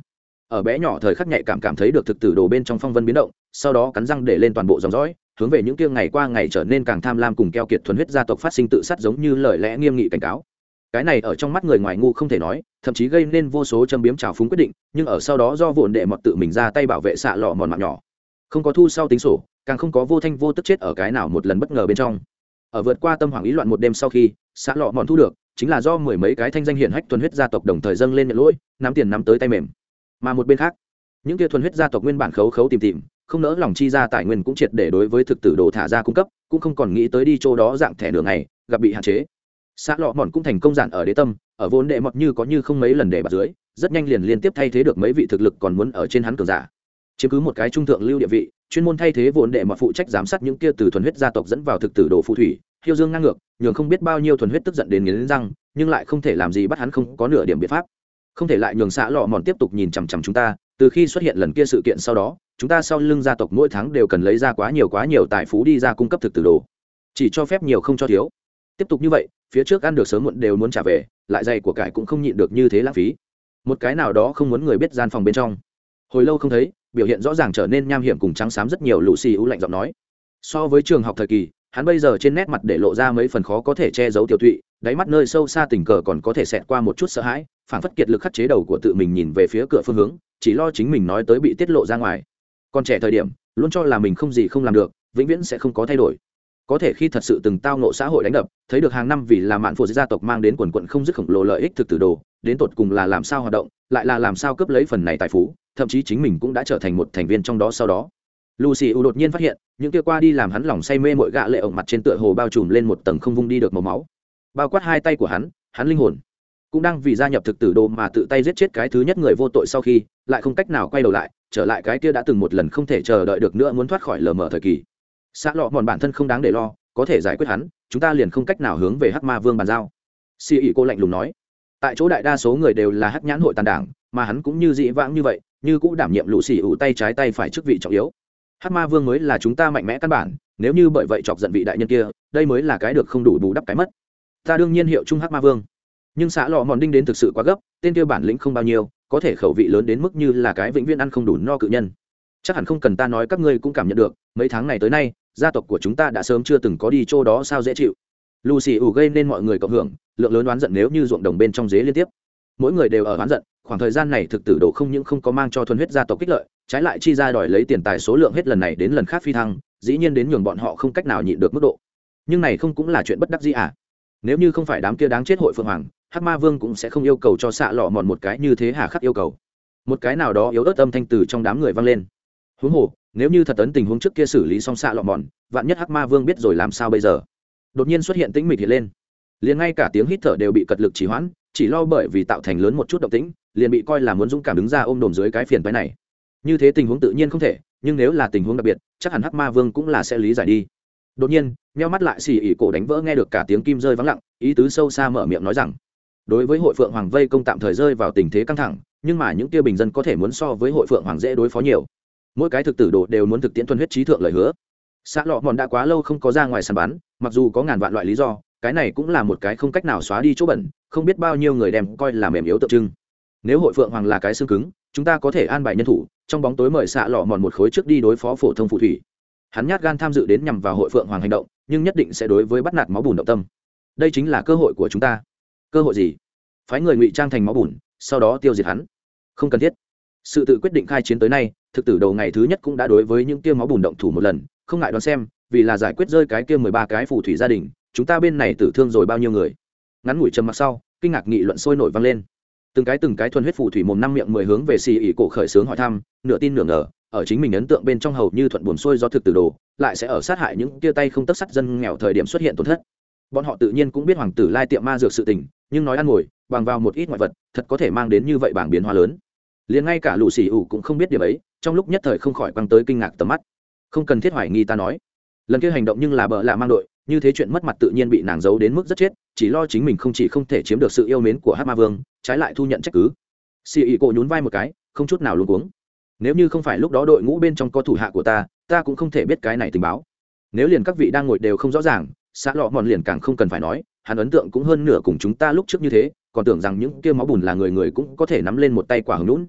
ở bé nhỏ thời khắc nhạy cảm cảm thấy được thực tử đồ bên trong phong vân biến động, sau đó cắn răng để lên toàn bộ dòng dõi, hướng về những kia ngày qua ngày trở nên càng tham lam cùng keo kiệt thuần huyết gia tộc phát sinh tự sát, giống như lời lẽ nghiêm nghị cảnh cáo. Cái này ở trong mắt người ngoài ngu không thể nói, thậm chí gây nên vô số châm biếm trào phúng quyết định, nhưng ở sau đó do vụn đệ mọt tự mình ra tay bảo vệ xạ lọ mòn mạng nhỏ, không có thu sau tính sổ, càng không có vô thanh vô tức chết ở cái nào một lần bất ngờ bên trong. Ở vượt qua tâm hoảng ý loạn một đêm sau khi xạ lọ mòn thu được, chính là do mười mấy cái thanh danh hiển hách thuần huyết gia tộc đồng thời dâng lên nhận lỗi, nắm tiền nắm tới tay mềm. Mà một bên khác, những kia thuần huyết gia tộc nguyên bản khấu khấu tìm tìm, không nỡ lòng chi ra tài nguyên cũng triệt để đối với thực tử đồ thả ra cung cấp, cũng không còn nghĩ tới đi chỗ đó dạng thẻ đường này gặp bị hạn chế. Xã lọ mòn cũng thành công giản ở đế tâm, ở vốn đệ mọt như có như không mấy lần để bạt dưới, rất nhanh liền liên tiếp thay thế được mấy vị thực lực còn muốn ở trên hắn cường giả, chiếm cứ một cái trung thượng lưu địa vị, chuyên môn thay thế vốn đệ mọt phụ trách giám sát những kia từ thuần huyết gia tộc dẫn vào thực tử đồ phù thủy, hiêu dương ngang ngược, nhường không biết bao nhiêu thuần huyết tức giận đến nghiến răng, nhưng lại không thể làm gì bắt hắn, không có nửa điểm biện pháp. Không thể lại nhường xã lọ mòn tiếp tục nhìn chằm chằm chúng ta, từ khi xuất hiện lần kia sự kiện sau đó, chúng ta sau lưng gia tộc mỗi tháng đều cần lấy ra quá nhiều quá nhiều tài phú đi ra cung cấp thực tử đồ, chỉ cho phép nhiều không cho thiếu. Tiếp tục như vậy, phía trước ăn được sớm muộn đều muốn trả về, lại dày của cải cũng không nhịn được như thế lãng phí. Một cái nào đó không muốn người biết gian phòng bên trong, hồi lâu không thấy, biểu hiện rõ ràng trở nên nham hiểm cùng trắng xám rất nhiều. Lucy u lạnh giọng nói, so với trường học thời kỳ, hắn bây giờ trên nét mặt để lộ ra mấy phần khó có thể che giấu tiểu tụy, đáy mắt nơi sâu xa tình cờ còn có thể xẹt qua một chút sợ hãi, phảng phất kiệt lực khắc chế đầu của tự mình nhìn về phía cửa phương hướng, chỉ lo chính mình nói tới bị tiết lộ ra ngoài. Còn trẻ thời điểm luôn cho là mình không gì không làm được, vĩnh viễn sẽ không có thay đổi, có thể khi thật sự từng tao ngộ xã hội đánh đập, thấy được hàng năm vì là mạn phổ gia tộc mang đến quần quận không dứt khổng lồ lợi ích thực tử đồ, đến tột cùng là làm sao hoạt động, lại là làm sao cướp lấy phần này tài phú, thậm chí chính mình cũng đã trở thành một thành viên trong đó. Sau đó Lucy u đột nhiên phát hiện, những kia qua đi làm hắn lòng say mê mọi gạ lệ ổng mặt trên tựa hồ bao trùm lên một tầng không vung đi được màu máu, bao quát hai tay của hắn, hắn linh hồn cũng đang vì gia nhập thực tử đồ mà tự tay giết chết cái thứ nhất người vô tội, sau khi lại không cách nào quay đầu lại, trở lại cái kia đã từng một lần không thể chờ đợi được nữa muốn thoát khỏi lờ mờ thời kỳ. Xã lọ mòn bản thân không đáng để lo, có thể giải quyết hắn, chúng ta liền không cách nào hướng về hắc ma vương bàn giao. Si ỉ cô lạnh lùng nói, tại chỗ đại đa số người đều là hắc nhãn hội tàn đảng, mà hắn cũng như dĩ vãng như vậy, như cũng đảm nhiệm lũ xì ủ tay trái tay phải chức vị trọng yếu. Hắc ma vương mới là chúng ta mạnh mẽ căn bản, nếu như bởi vậy chọc giận vị đại nhân kia, đây mới là cái được không đủ bù đắp cái mất. Ta đương nhiên hiệu chung hắc ma vương, nhưng xã lọ mòn đinh đến thực sự quá gấp, tên kia bản lĩnh không bao nhiêu, có thể khẩu vị lớn đến mức như là cái vĩnh viễn ăn không đủ no cự nhân. Chắc hẳn không cần ta nói các ngươi cũng cảm nhận được, mấy tháng này tới nay, gia tộc của chúng ta đã sớm chưa từng có đi chỗ đó sao dễ chịu. Lucy ủ gây nên mọi người cộng hưởng, lượng lớn oán giận nếu như ruộng đồng bên trong dế liên tiếp, mỗi người đều ở oán giận. Khoảng thời gian này thực tử đồ không những không có mang cho thuần huyết gia tộc kích lợi, trái lại chi ra đòi lấy tiền tài số lượng hết lần này đến lần khác phi thăng, dĩ nhiên đến nhường bọn họ không cách nào nhịn được mức độ. Nhưng này không cũng là chuyện bất đắc dĩ à? Nếu như không phải đám kia đáng chết hội phượng hoàng, hắc ma vương cũng sẽ không yêu cầu cho xạ lọ mòn một cái như thế hà khắc yêu cầu. Một cái nào đó yếu ớt âm thanh từ trong đám người vang lên. Huống hồ, nếu như thật ấn tình huống trước kia xử lý xong xạ lọ mòn, vạn nhất hắc ma vương biết rồi làm sao bây giờ? Đột nhiên xuất hiện tĩnh mịch hiện lên, liền ngay cả tiếng hít thở đều bị cật lực trì hoãn, chỉ lo bởi vì tạo thành lớn một chút động tĩnh, liền bị coi là muốn dũng cảm đứng ra ôm đồm dưới cái phiền phái này. Như thế tình huống tự nhiên không thể, nhưng nếu là tình huống đặc biệt, chắc hẳn hắc ma vương cũng là sẽ lý giải đi. Đột nhiên nheo mắt lại, xì ỉ cổ đánh vỡ nghe được cả tiếng kim rơi vắng lặng, ý tứ sâu xa mở miệng nói rằng, đối với hội phượng hoàng vây công tạm thời rơi vào tình thế căng thẳng, nhưng mà những kia bình dân có thể muốn so với hội phượng hoàng dễ đối phó nhiều. Mỗi cái thực tử đồ đều muốn thực tiễn thuần huyết trí thượng lời hứa. Xã lọ mòn đã quá lâu không có ra ngoài săn bắn, mặc dù có ngàn vạn loại lý do, cái này cũng là một cái không cách nào xóa đi chỗ bẩn, không biết bao nhiêu người đem coi là mềm yếu tượng trưng. Nếu hội phượng hoàng là cái xương cứng, chúng ta có thể an bài nhân thủ, trong bóng tối mời xạ lọ mòn một khối trước đi đối phó phổ thông phù thủy. Hắn nhát gan tham dự đến nhằm vào hội phượng hoàng hành động, nhưng nhất định sẽ đối với bắt nạt máu bùn động tâm. Đây chính là cơ hội của chúng ta. Cơ hội gì? Phái người ngụy trang thành máu bùn, sau đó tiêu diệt hắn? Không cần thiết. Sự tự quyết định khai chiến tới nay, thực tử đầu ngày thứ nhất cũng đã đối với những kia máu bùn động thủ một lần, không ngại đoán xem, vì là giải quyết rơi cái kia mười ba cái phù thủy gia đình, chúng ta bên này tử thương rồi bao nhiêu người. Ngắn ngủi trầm mặc sau, kinh ngạc nghị luận sôi nổi vang lên. Từng cái từng cái thuần huyết phù thủy mồm năm miệng mười hướng về xì ỉ cổ khởi sướng hỏi thăm, nửa tin nửa ngờ, ở chính mình ấn tượng bên trong hầu như thuận buồm xuôi do thực tử đồ, lại sẽ ở sát hại những kia tay không tấc sắt dân nghèo thời điểm xuất hiện tổn thất. Bọn họ tự nhiên cũng biết hoàng tử lai tiệm ma dược sự tình, nhưng nói ăn ngồi bằng vào một ít ngoại vật, thật có thể mang đến như vậy bảng biến hóa lớn. Liền ngay cả lũ xì ủ cũng không biết điều ấy, trong lúc nhất thời không khỏi quăng tới kinh ngạc tầm mắt. Không cần thiết hoài nghi ta nói, lần kia hành động nhưng là bợ lạ mang đội, như thế chuyện mất mặt tự nhiên bị nàng giấu đến mức rất chết, chỉ lo chính mình không chỉ không thể chiếm được sự yêu mến của Hắc Ma Vương, trái lại thu nhận trách cứ. Xì ỉ cổ nhún vai một cái, không chút nào luống cuống. Nếu như không phải lúc đó đội ngũ bên trong có thủ hạ của ta, ta cũng không thể biết cái này tình báo. Nếu liền các vị đang ngồi đều không rõ ràng, xã lọ mòn liền càng không cần phải nói, hắn ấn tượng cũng hơn nửa cùng chúng ta lúc trước như thế, còn tưởng rằng những kia máu bùn là người người cũng có thể nắm lên một tay quả hứng nhũn.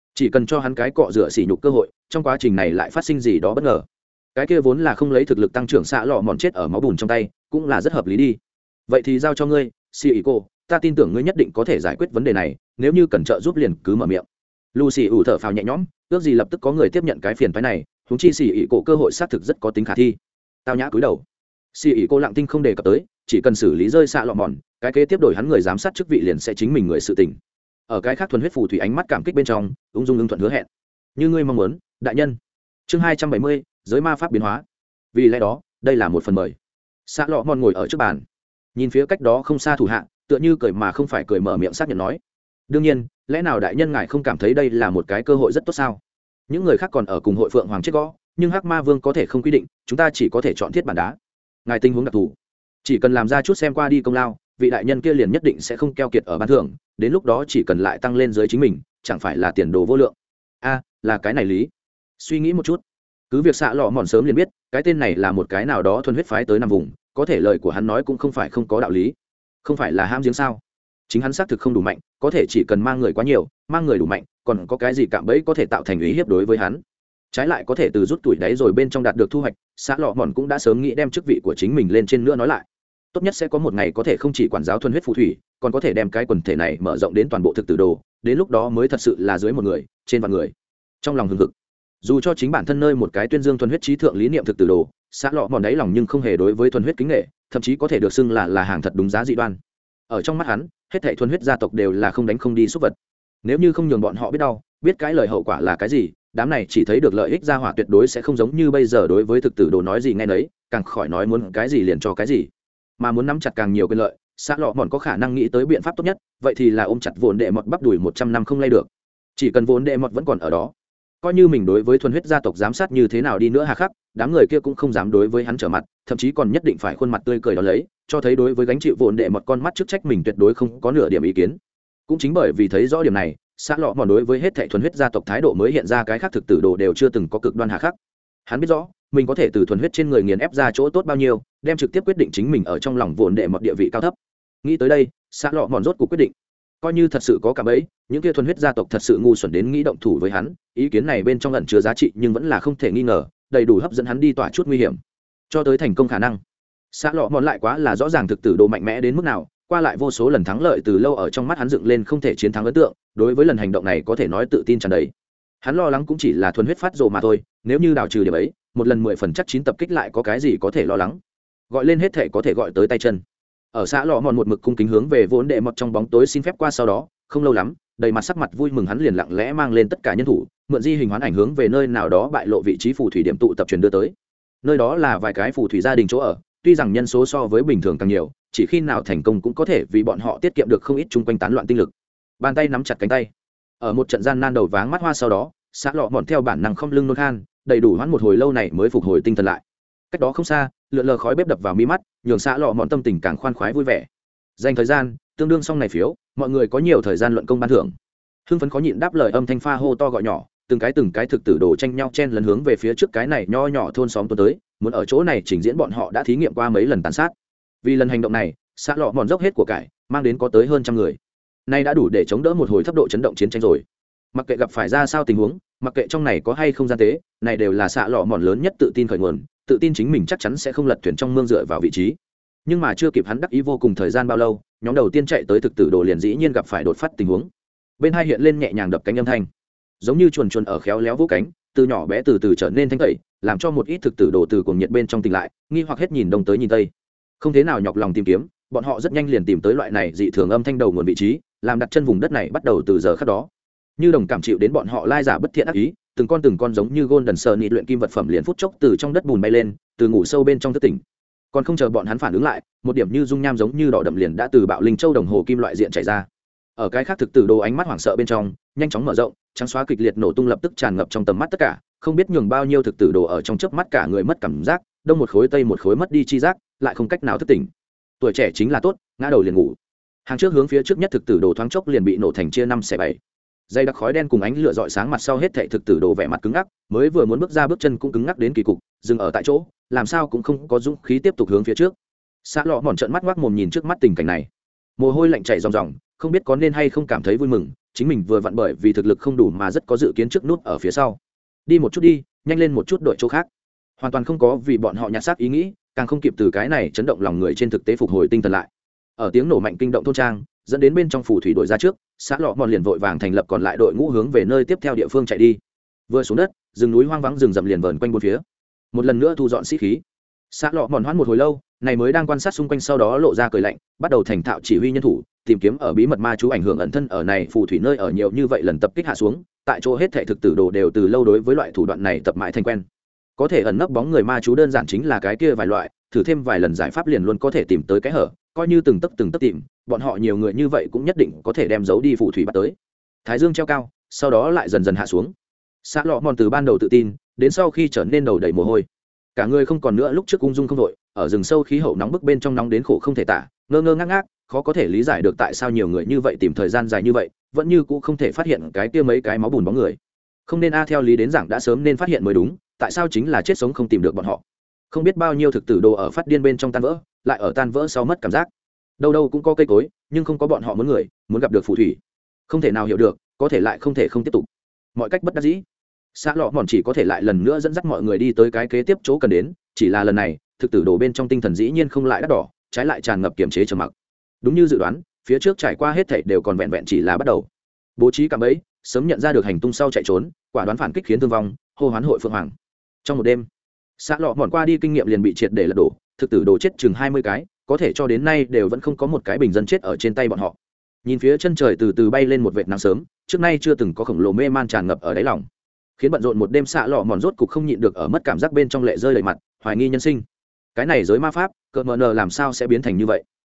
chỉ cần cho hắn cái cọ rửa sỉ nhục cơ hội, trong quá trình này lại phát sinh gì đó bất ngờ, cái kia vốn là không lấy thực lực tăng trưởng xạ lọ mòn chết ở máu bùn trong tay cũng là rất hợp lý đi. Vậy thì giao cho ngươi, xì ỉ cô, ta tin tưởng ngươi nhất định có thể giải quyết vấn đề này, nếu như cần trợ giúp liền cứ mở miệng. Lucy ủ thở phào nhẹ nhõm, ước gì lập tức có người tiếp nhận cái phiền phái này, huống chi xì ỉ cô cơ hội xác thực rất có tính khả thi. Tao nhã cúi đầu. Xì ỉ cô lặng tinh không đề cập tới, chỉ cần xử lý rơi xạ lọ mòn, cái kế tiếp đổi hắn người giám sát chức vị liền sẽ chính mình người sự tình. Ở cái khác thuần huyết phù thủy ánh mắt cảm kích bên trong, ung dung ưng thuận hứa hẹn. Như ngươi mong muốn, đại nhân. Chương hai trăm bảy mươi, giới ma pháp biến hóa. Vì lẽ đó, đây là một phần mời. Xạ lọ mòn ngồi ở trước bàn, nhìn phía cách đó không xa thủ hạ, tựa như cười mà không phải cười mở miệng xác nhận nói: đương nhiên, lẽ nào đại nhân ngài không cảm thấy đây là một cái cơ hội rất tốt sao? Những người khác còn ở cùng hội phượng hoàng chết gõ, nhưng hắc ma vương có thể không quy định, chúng ta chỉ có thể chọn thiết bản đá. Ngài tình huống đặc thù, chỉ cần làm ra chút xem qua đi công lao, vị đại nhân kia liền nhất định sẽ không keo kiệt ở ban thưởng, đến lúc đó chỉ cần lại tăng lên dưới chính mình, chẳng phải là tiền đồ vô lượng. A, là cái này lý. Suy nghĩ một chút, cứ việc xạ lọ mòn sớm liền biết cái tên này là một cái nào đó thuần huyết phái tới nằm vùng, có thể lời của hắn nói cũng không phải không có đạo lý. Không phải là ham giếng sao? Chính hắn xác thực không đủ mạnh, có thể chỉ cần mang người quá nhiều, mang người đủ mạnh, còn có cái gì cạm bẫy có thể tạo thành uy hiếp đối với hắn. Trái lại có thể từ rút tuổi đáy rồi bên trong đạt được thu hoạch, xạ lọ mòn cũng đã sớm nghĩ đem chức vị của chính mình lên trên nữa nói lại. Tốt nhất sẽ có một ngày có thể không chỉ quản giáo thuần huyết phù thủy, còn có thể đem cái quần thể này mở rộng đến toàn bộ thực tử đồ, đến lúc đó mới thật sự là dưới một người, trên vạn người. Trong lòng hừng hực, dù cho chính bản thân nơi một cái tuyên dương thuần huyết trí thượng lý niệm thực tử đồ, xã lọ mòn đáy lòng nhưng không hề đối với thuần huyết kính nghệ, thậm chí có thể được xưng là là hàng thật đúng giá dị đoan. Ở trong mắt hắn, hết thảy thuần huyết gia tộc đều là không đánh không đi xúc vật. Nếu như không nhường bọn họ biết đau, biết cái lời hậu quả là cái gì, đám này chỉ thấy được lợi ích gia hỏa tuyệt đối sẽ không giống như bây giờ đối với thực tử đồ nói gì nghe nấy, càng khỏi nói muốn cái gì liền cho cái gì, mà muốn nắm chặt càng nhiều quyền lợi. Xã lọ mòn có khả năng nghĩ tới biện pháp tốt nhất, vậy thì là ôm chặt vốn đệ mọt bắp đùi một trăm năm không lay được. Chỉ cần vốn đệ mọt vẫn còn ở đó, coi như mình đối với thuần huyết gia tộc giám sát như thế nào đi nữa hà khắc, đám người kia cũng không dám đối với hắn trở mặt, thậm chí còn nhất định phải khuôn mặt tươi cười đó lấy, cho thấy đối với gánh chịu vốn đệ một con mắt trước trách mình tuyệt đối không có nửa điểm ý kiến. Cũng chính bởi vì thấy rõ điểm này, xã lọ mòn đối với hết thảy thuần huyết gia tộc thái độ mới hiện ra cái khác thực tử đồ đều chưa từng có cực đoan hà khắc. Hắn biết rõ mình có thể từ thuần huyết trên người nghiền ép ra chỗ tốt bao nhiêu, đem trực tiếp quyết định chính mình ở trong lòng vốn đệ một địa vị cao thấp. Nghĩ tới đây, xã lọ mòn rốt cuộc quyết định, coi như thật sự có cả bấy, những kia thuần huyết gia tộc thật sự ngu xuẩn đến nghĩ động thủ với hắn, ý kiến này bên trong ẩn chứa giá trị nhưng vẫn là không thể nghi ngờ, đầy đủ hấp dẫn hắn đi tỏa chút nguy hiểm, cho tới thành công khả năng. Xã lọ mòn lại quá là rõ ràng thực tử đồ mạnh mẽ đến mức nào, qua lại vô số lần thắng lợi từ lâu ở trong mắt hắn dựng lên không thể chiến thắng ấn tượng, đối với lần hành động này có thể nói tự tin tràn đầy. Hắn lo lắng cũng chỉ là thuần huyết phát rồ mà thôi, nếu như đào trừ điểm ấy, một lần mười phần chắc chín tập kích lại có cái gì có thể lo lắng. Gọi lên hết thể có thể gọi tới tay chân. Ở xã lọ mòn một mực cung kính hướng về vốn đệ mọt trong bóng tối xin phép qua sau đó, không lâu lắm, đầy mặt sắc mặt vui mừng hắn liền lặng lẽ mang lên tất cả nhân thủ, mượn di hình hoán ảnh hướng về nơi nào đó bại lộ vị trí phù thủy điểm tụ tập truyền đưa tới. Nơi đó là vài cái phù thủy gia đình chỗ ở, tuy rằng nhân số so với bình thường càng nhiều, chỉ khi nào thành công cũng có thể vì bọn họ tiết kiệm được không ít chung quanh tán loạn tinh lực. Bàn tay nắm chặt cánh tay, ở một trận gian nan đầu váng mắt hoa sau đó, xã lọ mòn theo bản năng không lưng nôn khan, đầy đủ hoãn một hồi lâu này mới phục hồi tinh thần lại. Cách đó không xa, lượn lờ khói bếp đập vào mi mắt, nhường xã lọ mòn tâm tình càng khoan khoái vui vẻ. Dành thời gian tương đương xong này phiếu, mọi người có nhiều thời gian luận công ban thưởng. Hưng phấn khó nhịn đáp lời âm thanh pha hô to gọi nhỏ, từng cái từng cái thực tử đồ tranh nhau chen lấn hướng về phía trước cái này nho nhỏ thôn xóm tuần tới, muốn ở chỗ này trình diễn bọn họ đã thí nghiệm qua mấy lần tàn sát. Vì lần hành động này, xã lọ mòn dốc hết của cải, mang đến có tới hơn trăm người. Nay đã đủ để chống đỡ một hồi thấp độ chấn động chiến tranh rồi. Mặc kệ gặp phải ra sao tình huống, mặc kệ trong này có hay không gian tế, này đều là xã lọ mòn lớn nhất tự tin khởi nguồn, tự tin chính mình chắc chắn sẽ không lật thuyền trong mương dựa vào vị trí. Nhưng mà chưa kịp hắn đắc ý vô cùng thời gian bao lâu, nhóm đầu tiên chạy tới thực tử đồ liền dĩ nhiên gặp phải đột phát tình huống. Bên hai hiện lên nhẹ nhàng đập cánh âm thanh, giống như chuồn chuồn ở khéo léo vỗ cánh, từ nhỏ bé từ từ trở nên thanh tẩy, làm cho một ít thực tử đồ từ cuồng nhiệt bên trong tỉnh lại, nghi hoặc hết nhìn đông tới nhìn tây, không thế nào nhọc lòng tìm kiếm, bọn họ rất nhanh liền tìm tới loại này dị thường âm thanh đầu nguồn vị trí, làm đặt chân vùng đất này bắt đầu từ giờ khắc đó. Như đồng cảm chịu đến bọn họ lai giả bất thiện ác ý, từng con từng con giống như golden sơn nị luyện kim vật phẩm liền phút chốc từ trong đất bùn bay lên, từ ngủ sâu bên trong thức tỉnh. Còn không chờ bọn hắn phản ứng lại, một điểm như dung nham giống như đỏ đậm liền đã từ bạo linh châu đồng hồ kim loại diện chảy ra. Ở cái khác thực tử đồ ánh mắt hoảng sợ bên trong, nhanh chóng mở rộng, trắng xóa kịch liệt nổ tung lập tức tràn ngập trong tầm mắt tất cả, không biết nhường bao nhiêu thực tử đồ ở trong chớp mắt cả người mất cảm giác, đông một khối tây một khối mất đi chi giác, lại không cách nào thức tỉnh. Tuổi trẻ chính là tốt, ngã đầu liền ngủ. Hàng trước hướng phía trước nhất thực tử đồ thoáng chốc liền bị nổ thành chia năm xẻ bảy. Dây đặc khói đen cùng ánh lửa rọi sáng mặt sau hết thảy thực tử đồ vẻ mặt cứng ngắc, mới vừa muốn bước ra bước chân cũng cứng ngắc đến kỳ cục, dừng ở tại chỗ, làm sao cũng không có dũng khí tiếp tục hướng phía trước. Xã lọ mòn trợn mắt ngoác mồm nhìn trước mắt tình cảnh này, mồ hôi lạnh chảy ròng ròng, không biết có nên hay không cảm thấy vui mừng, chính mình vừa vặn bởi vì thực lực không đủ mà rất có dự kiến trước nút ở phía sau. Đi một chút đi, nhanh lên một chút đội chỗ khác. Hoàn toàn không có vì bọn họ nhặt xác ý nghĩ, càng không kịp từ cái này chấn động lòng người trên thực tế phục hồi tinh thần lại. Ở tiếng nổ mạnh kinh động thôn trang, dẫn đến bên trong phù thủy đội ra trước, xã lọ mòn liền vội vàng thành lập còn lại đội ngũ hướng về nơi tiếp theo địa phương chạy đi. Vừa xuống đất, rừng núi hoang vắng rừng rậm liền vờn quanh bốn phía. Một lần nữa thu dọn sĩ khí. Xã lọ mòn hoãn một hồi lâu, này mới đang quan sát xung quanh, sau đó lộ ra cười lạnh, bắt đầu thành thạo chỉ huy nhân thủ, tìm kiếm ở bí mật ma chú ảnh hưởng ẩn thân ở này phù thủy nơi ở nhiều như vậy lần tập kích hạ xuống, tại chỗ hết thảy thực tử đồ đều từ lâu đối với loại thủ đoạn này tập mãi thành quen. Có thể ẩn nấp bóng người ma chú đơn giản chính là cái kia vài loại, thử thêm vài lần giải pháp liền luôn có thể tìm tới cái hở, coi như từng tấc từng tấc tìm, bọn họ nhiều người như vậy cũng nhất định có thể đem giấu đi phù thủy bắt tới. Thái dương treo cao, sau đó lại dần dần hạ xuống. Xã lọ mòn từ ban đầu tự tin, đến sau khi trở nên đầu đầy mồ hôi, cả người không còn nữa lúc trước ung dung không đội, ở rừng sâu khí hậu nóng bức bên trong nóng đến khổ không thể tả, ngơ ngơ ngác ngác, khó có thể lý giải được tại sao nhiều người như vậy tìm thời gian dài như vậy, vẫn như cũ không thể phát hiện cái kia mấy cái máu bùn bóng người. Không nên a theo lý đến giảng đã sớm nên phát hiện mới đúng, tại sao chính là chết sống không tìm được bọn họ. Không biết bao nhiêu thực tử đồ ở phát điên bên trong tan vỡ, lại ở tan vỡ sau mất cảm giác. Đâu đâu cũng có cây cối, nhưng không có bọn họ muốn người, muốn gặp được phù thủy. Không thể nào hiểu được, có thể lại không thể không tiếp tục. Mọi cách bất đắc dĩ. Xã lọ mòn chỉ có thể lại lần nữa dẫn dắt mọi người đi tới cái kế tiếp chỗ cần đến, chỉ là lần này, thực tử đồ bên trong tinh thần dĩ nhiên không lại đắt đỏ, trái lại tràn ngập kiềm chế trầm mặc. Đúng như dự đoán, phía trước trải qua hết thảy đều còn vẹn vẹn chỉ là bắt đầu. Bố trí cạm bẫy, sớm nhận ra được hành tung sau chạy trốn, quả đoán phản kích khiến thương vong, hô hoán hội phượng hoàng. Trong một đêm, xã lọ mòn qua đi kinh nghiệm liền bị triệt để lật đổ, thực tử đồ chết chừng hai mươi cái, có thể cho đến nay đều vẫn không có một cái bình dân chết ở trên tay bọn họ. Nhìn phía chân trời từ từ bay lên một vệt nắng sớm, trước nay chưa từng có khổng lồ mê man tràn ngập ở đáy lòng, khiến bận rộn một đêm xạ lọ mòn rốt cục không nhịn được ở mất cảm giác bên trong lệ rơi đầy mặt, hoài nghi nhân sinh. Cái này giới ma pháp cợt mờ nờ làm sao sẽ biến thành như vậy?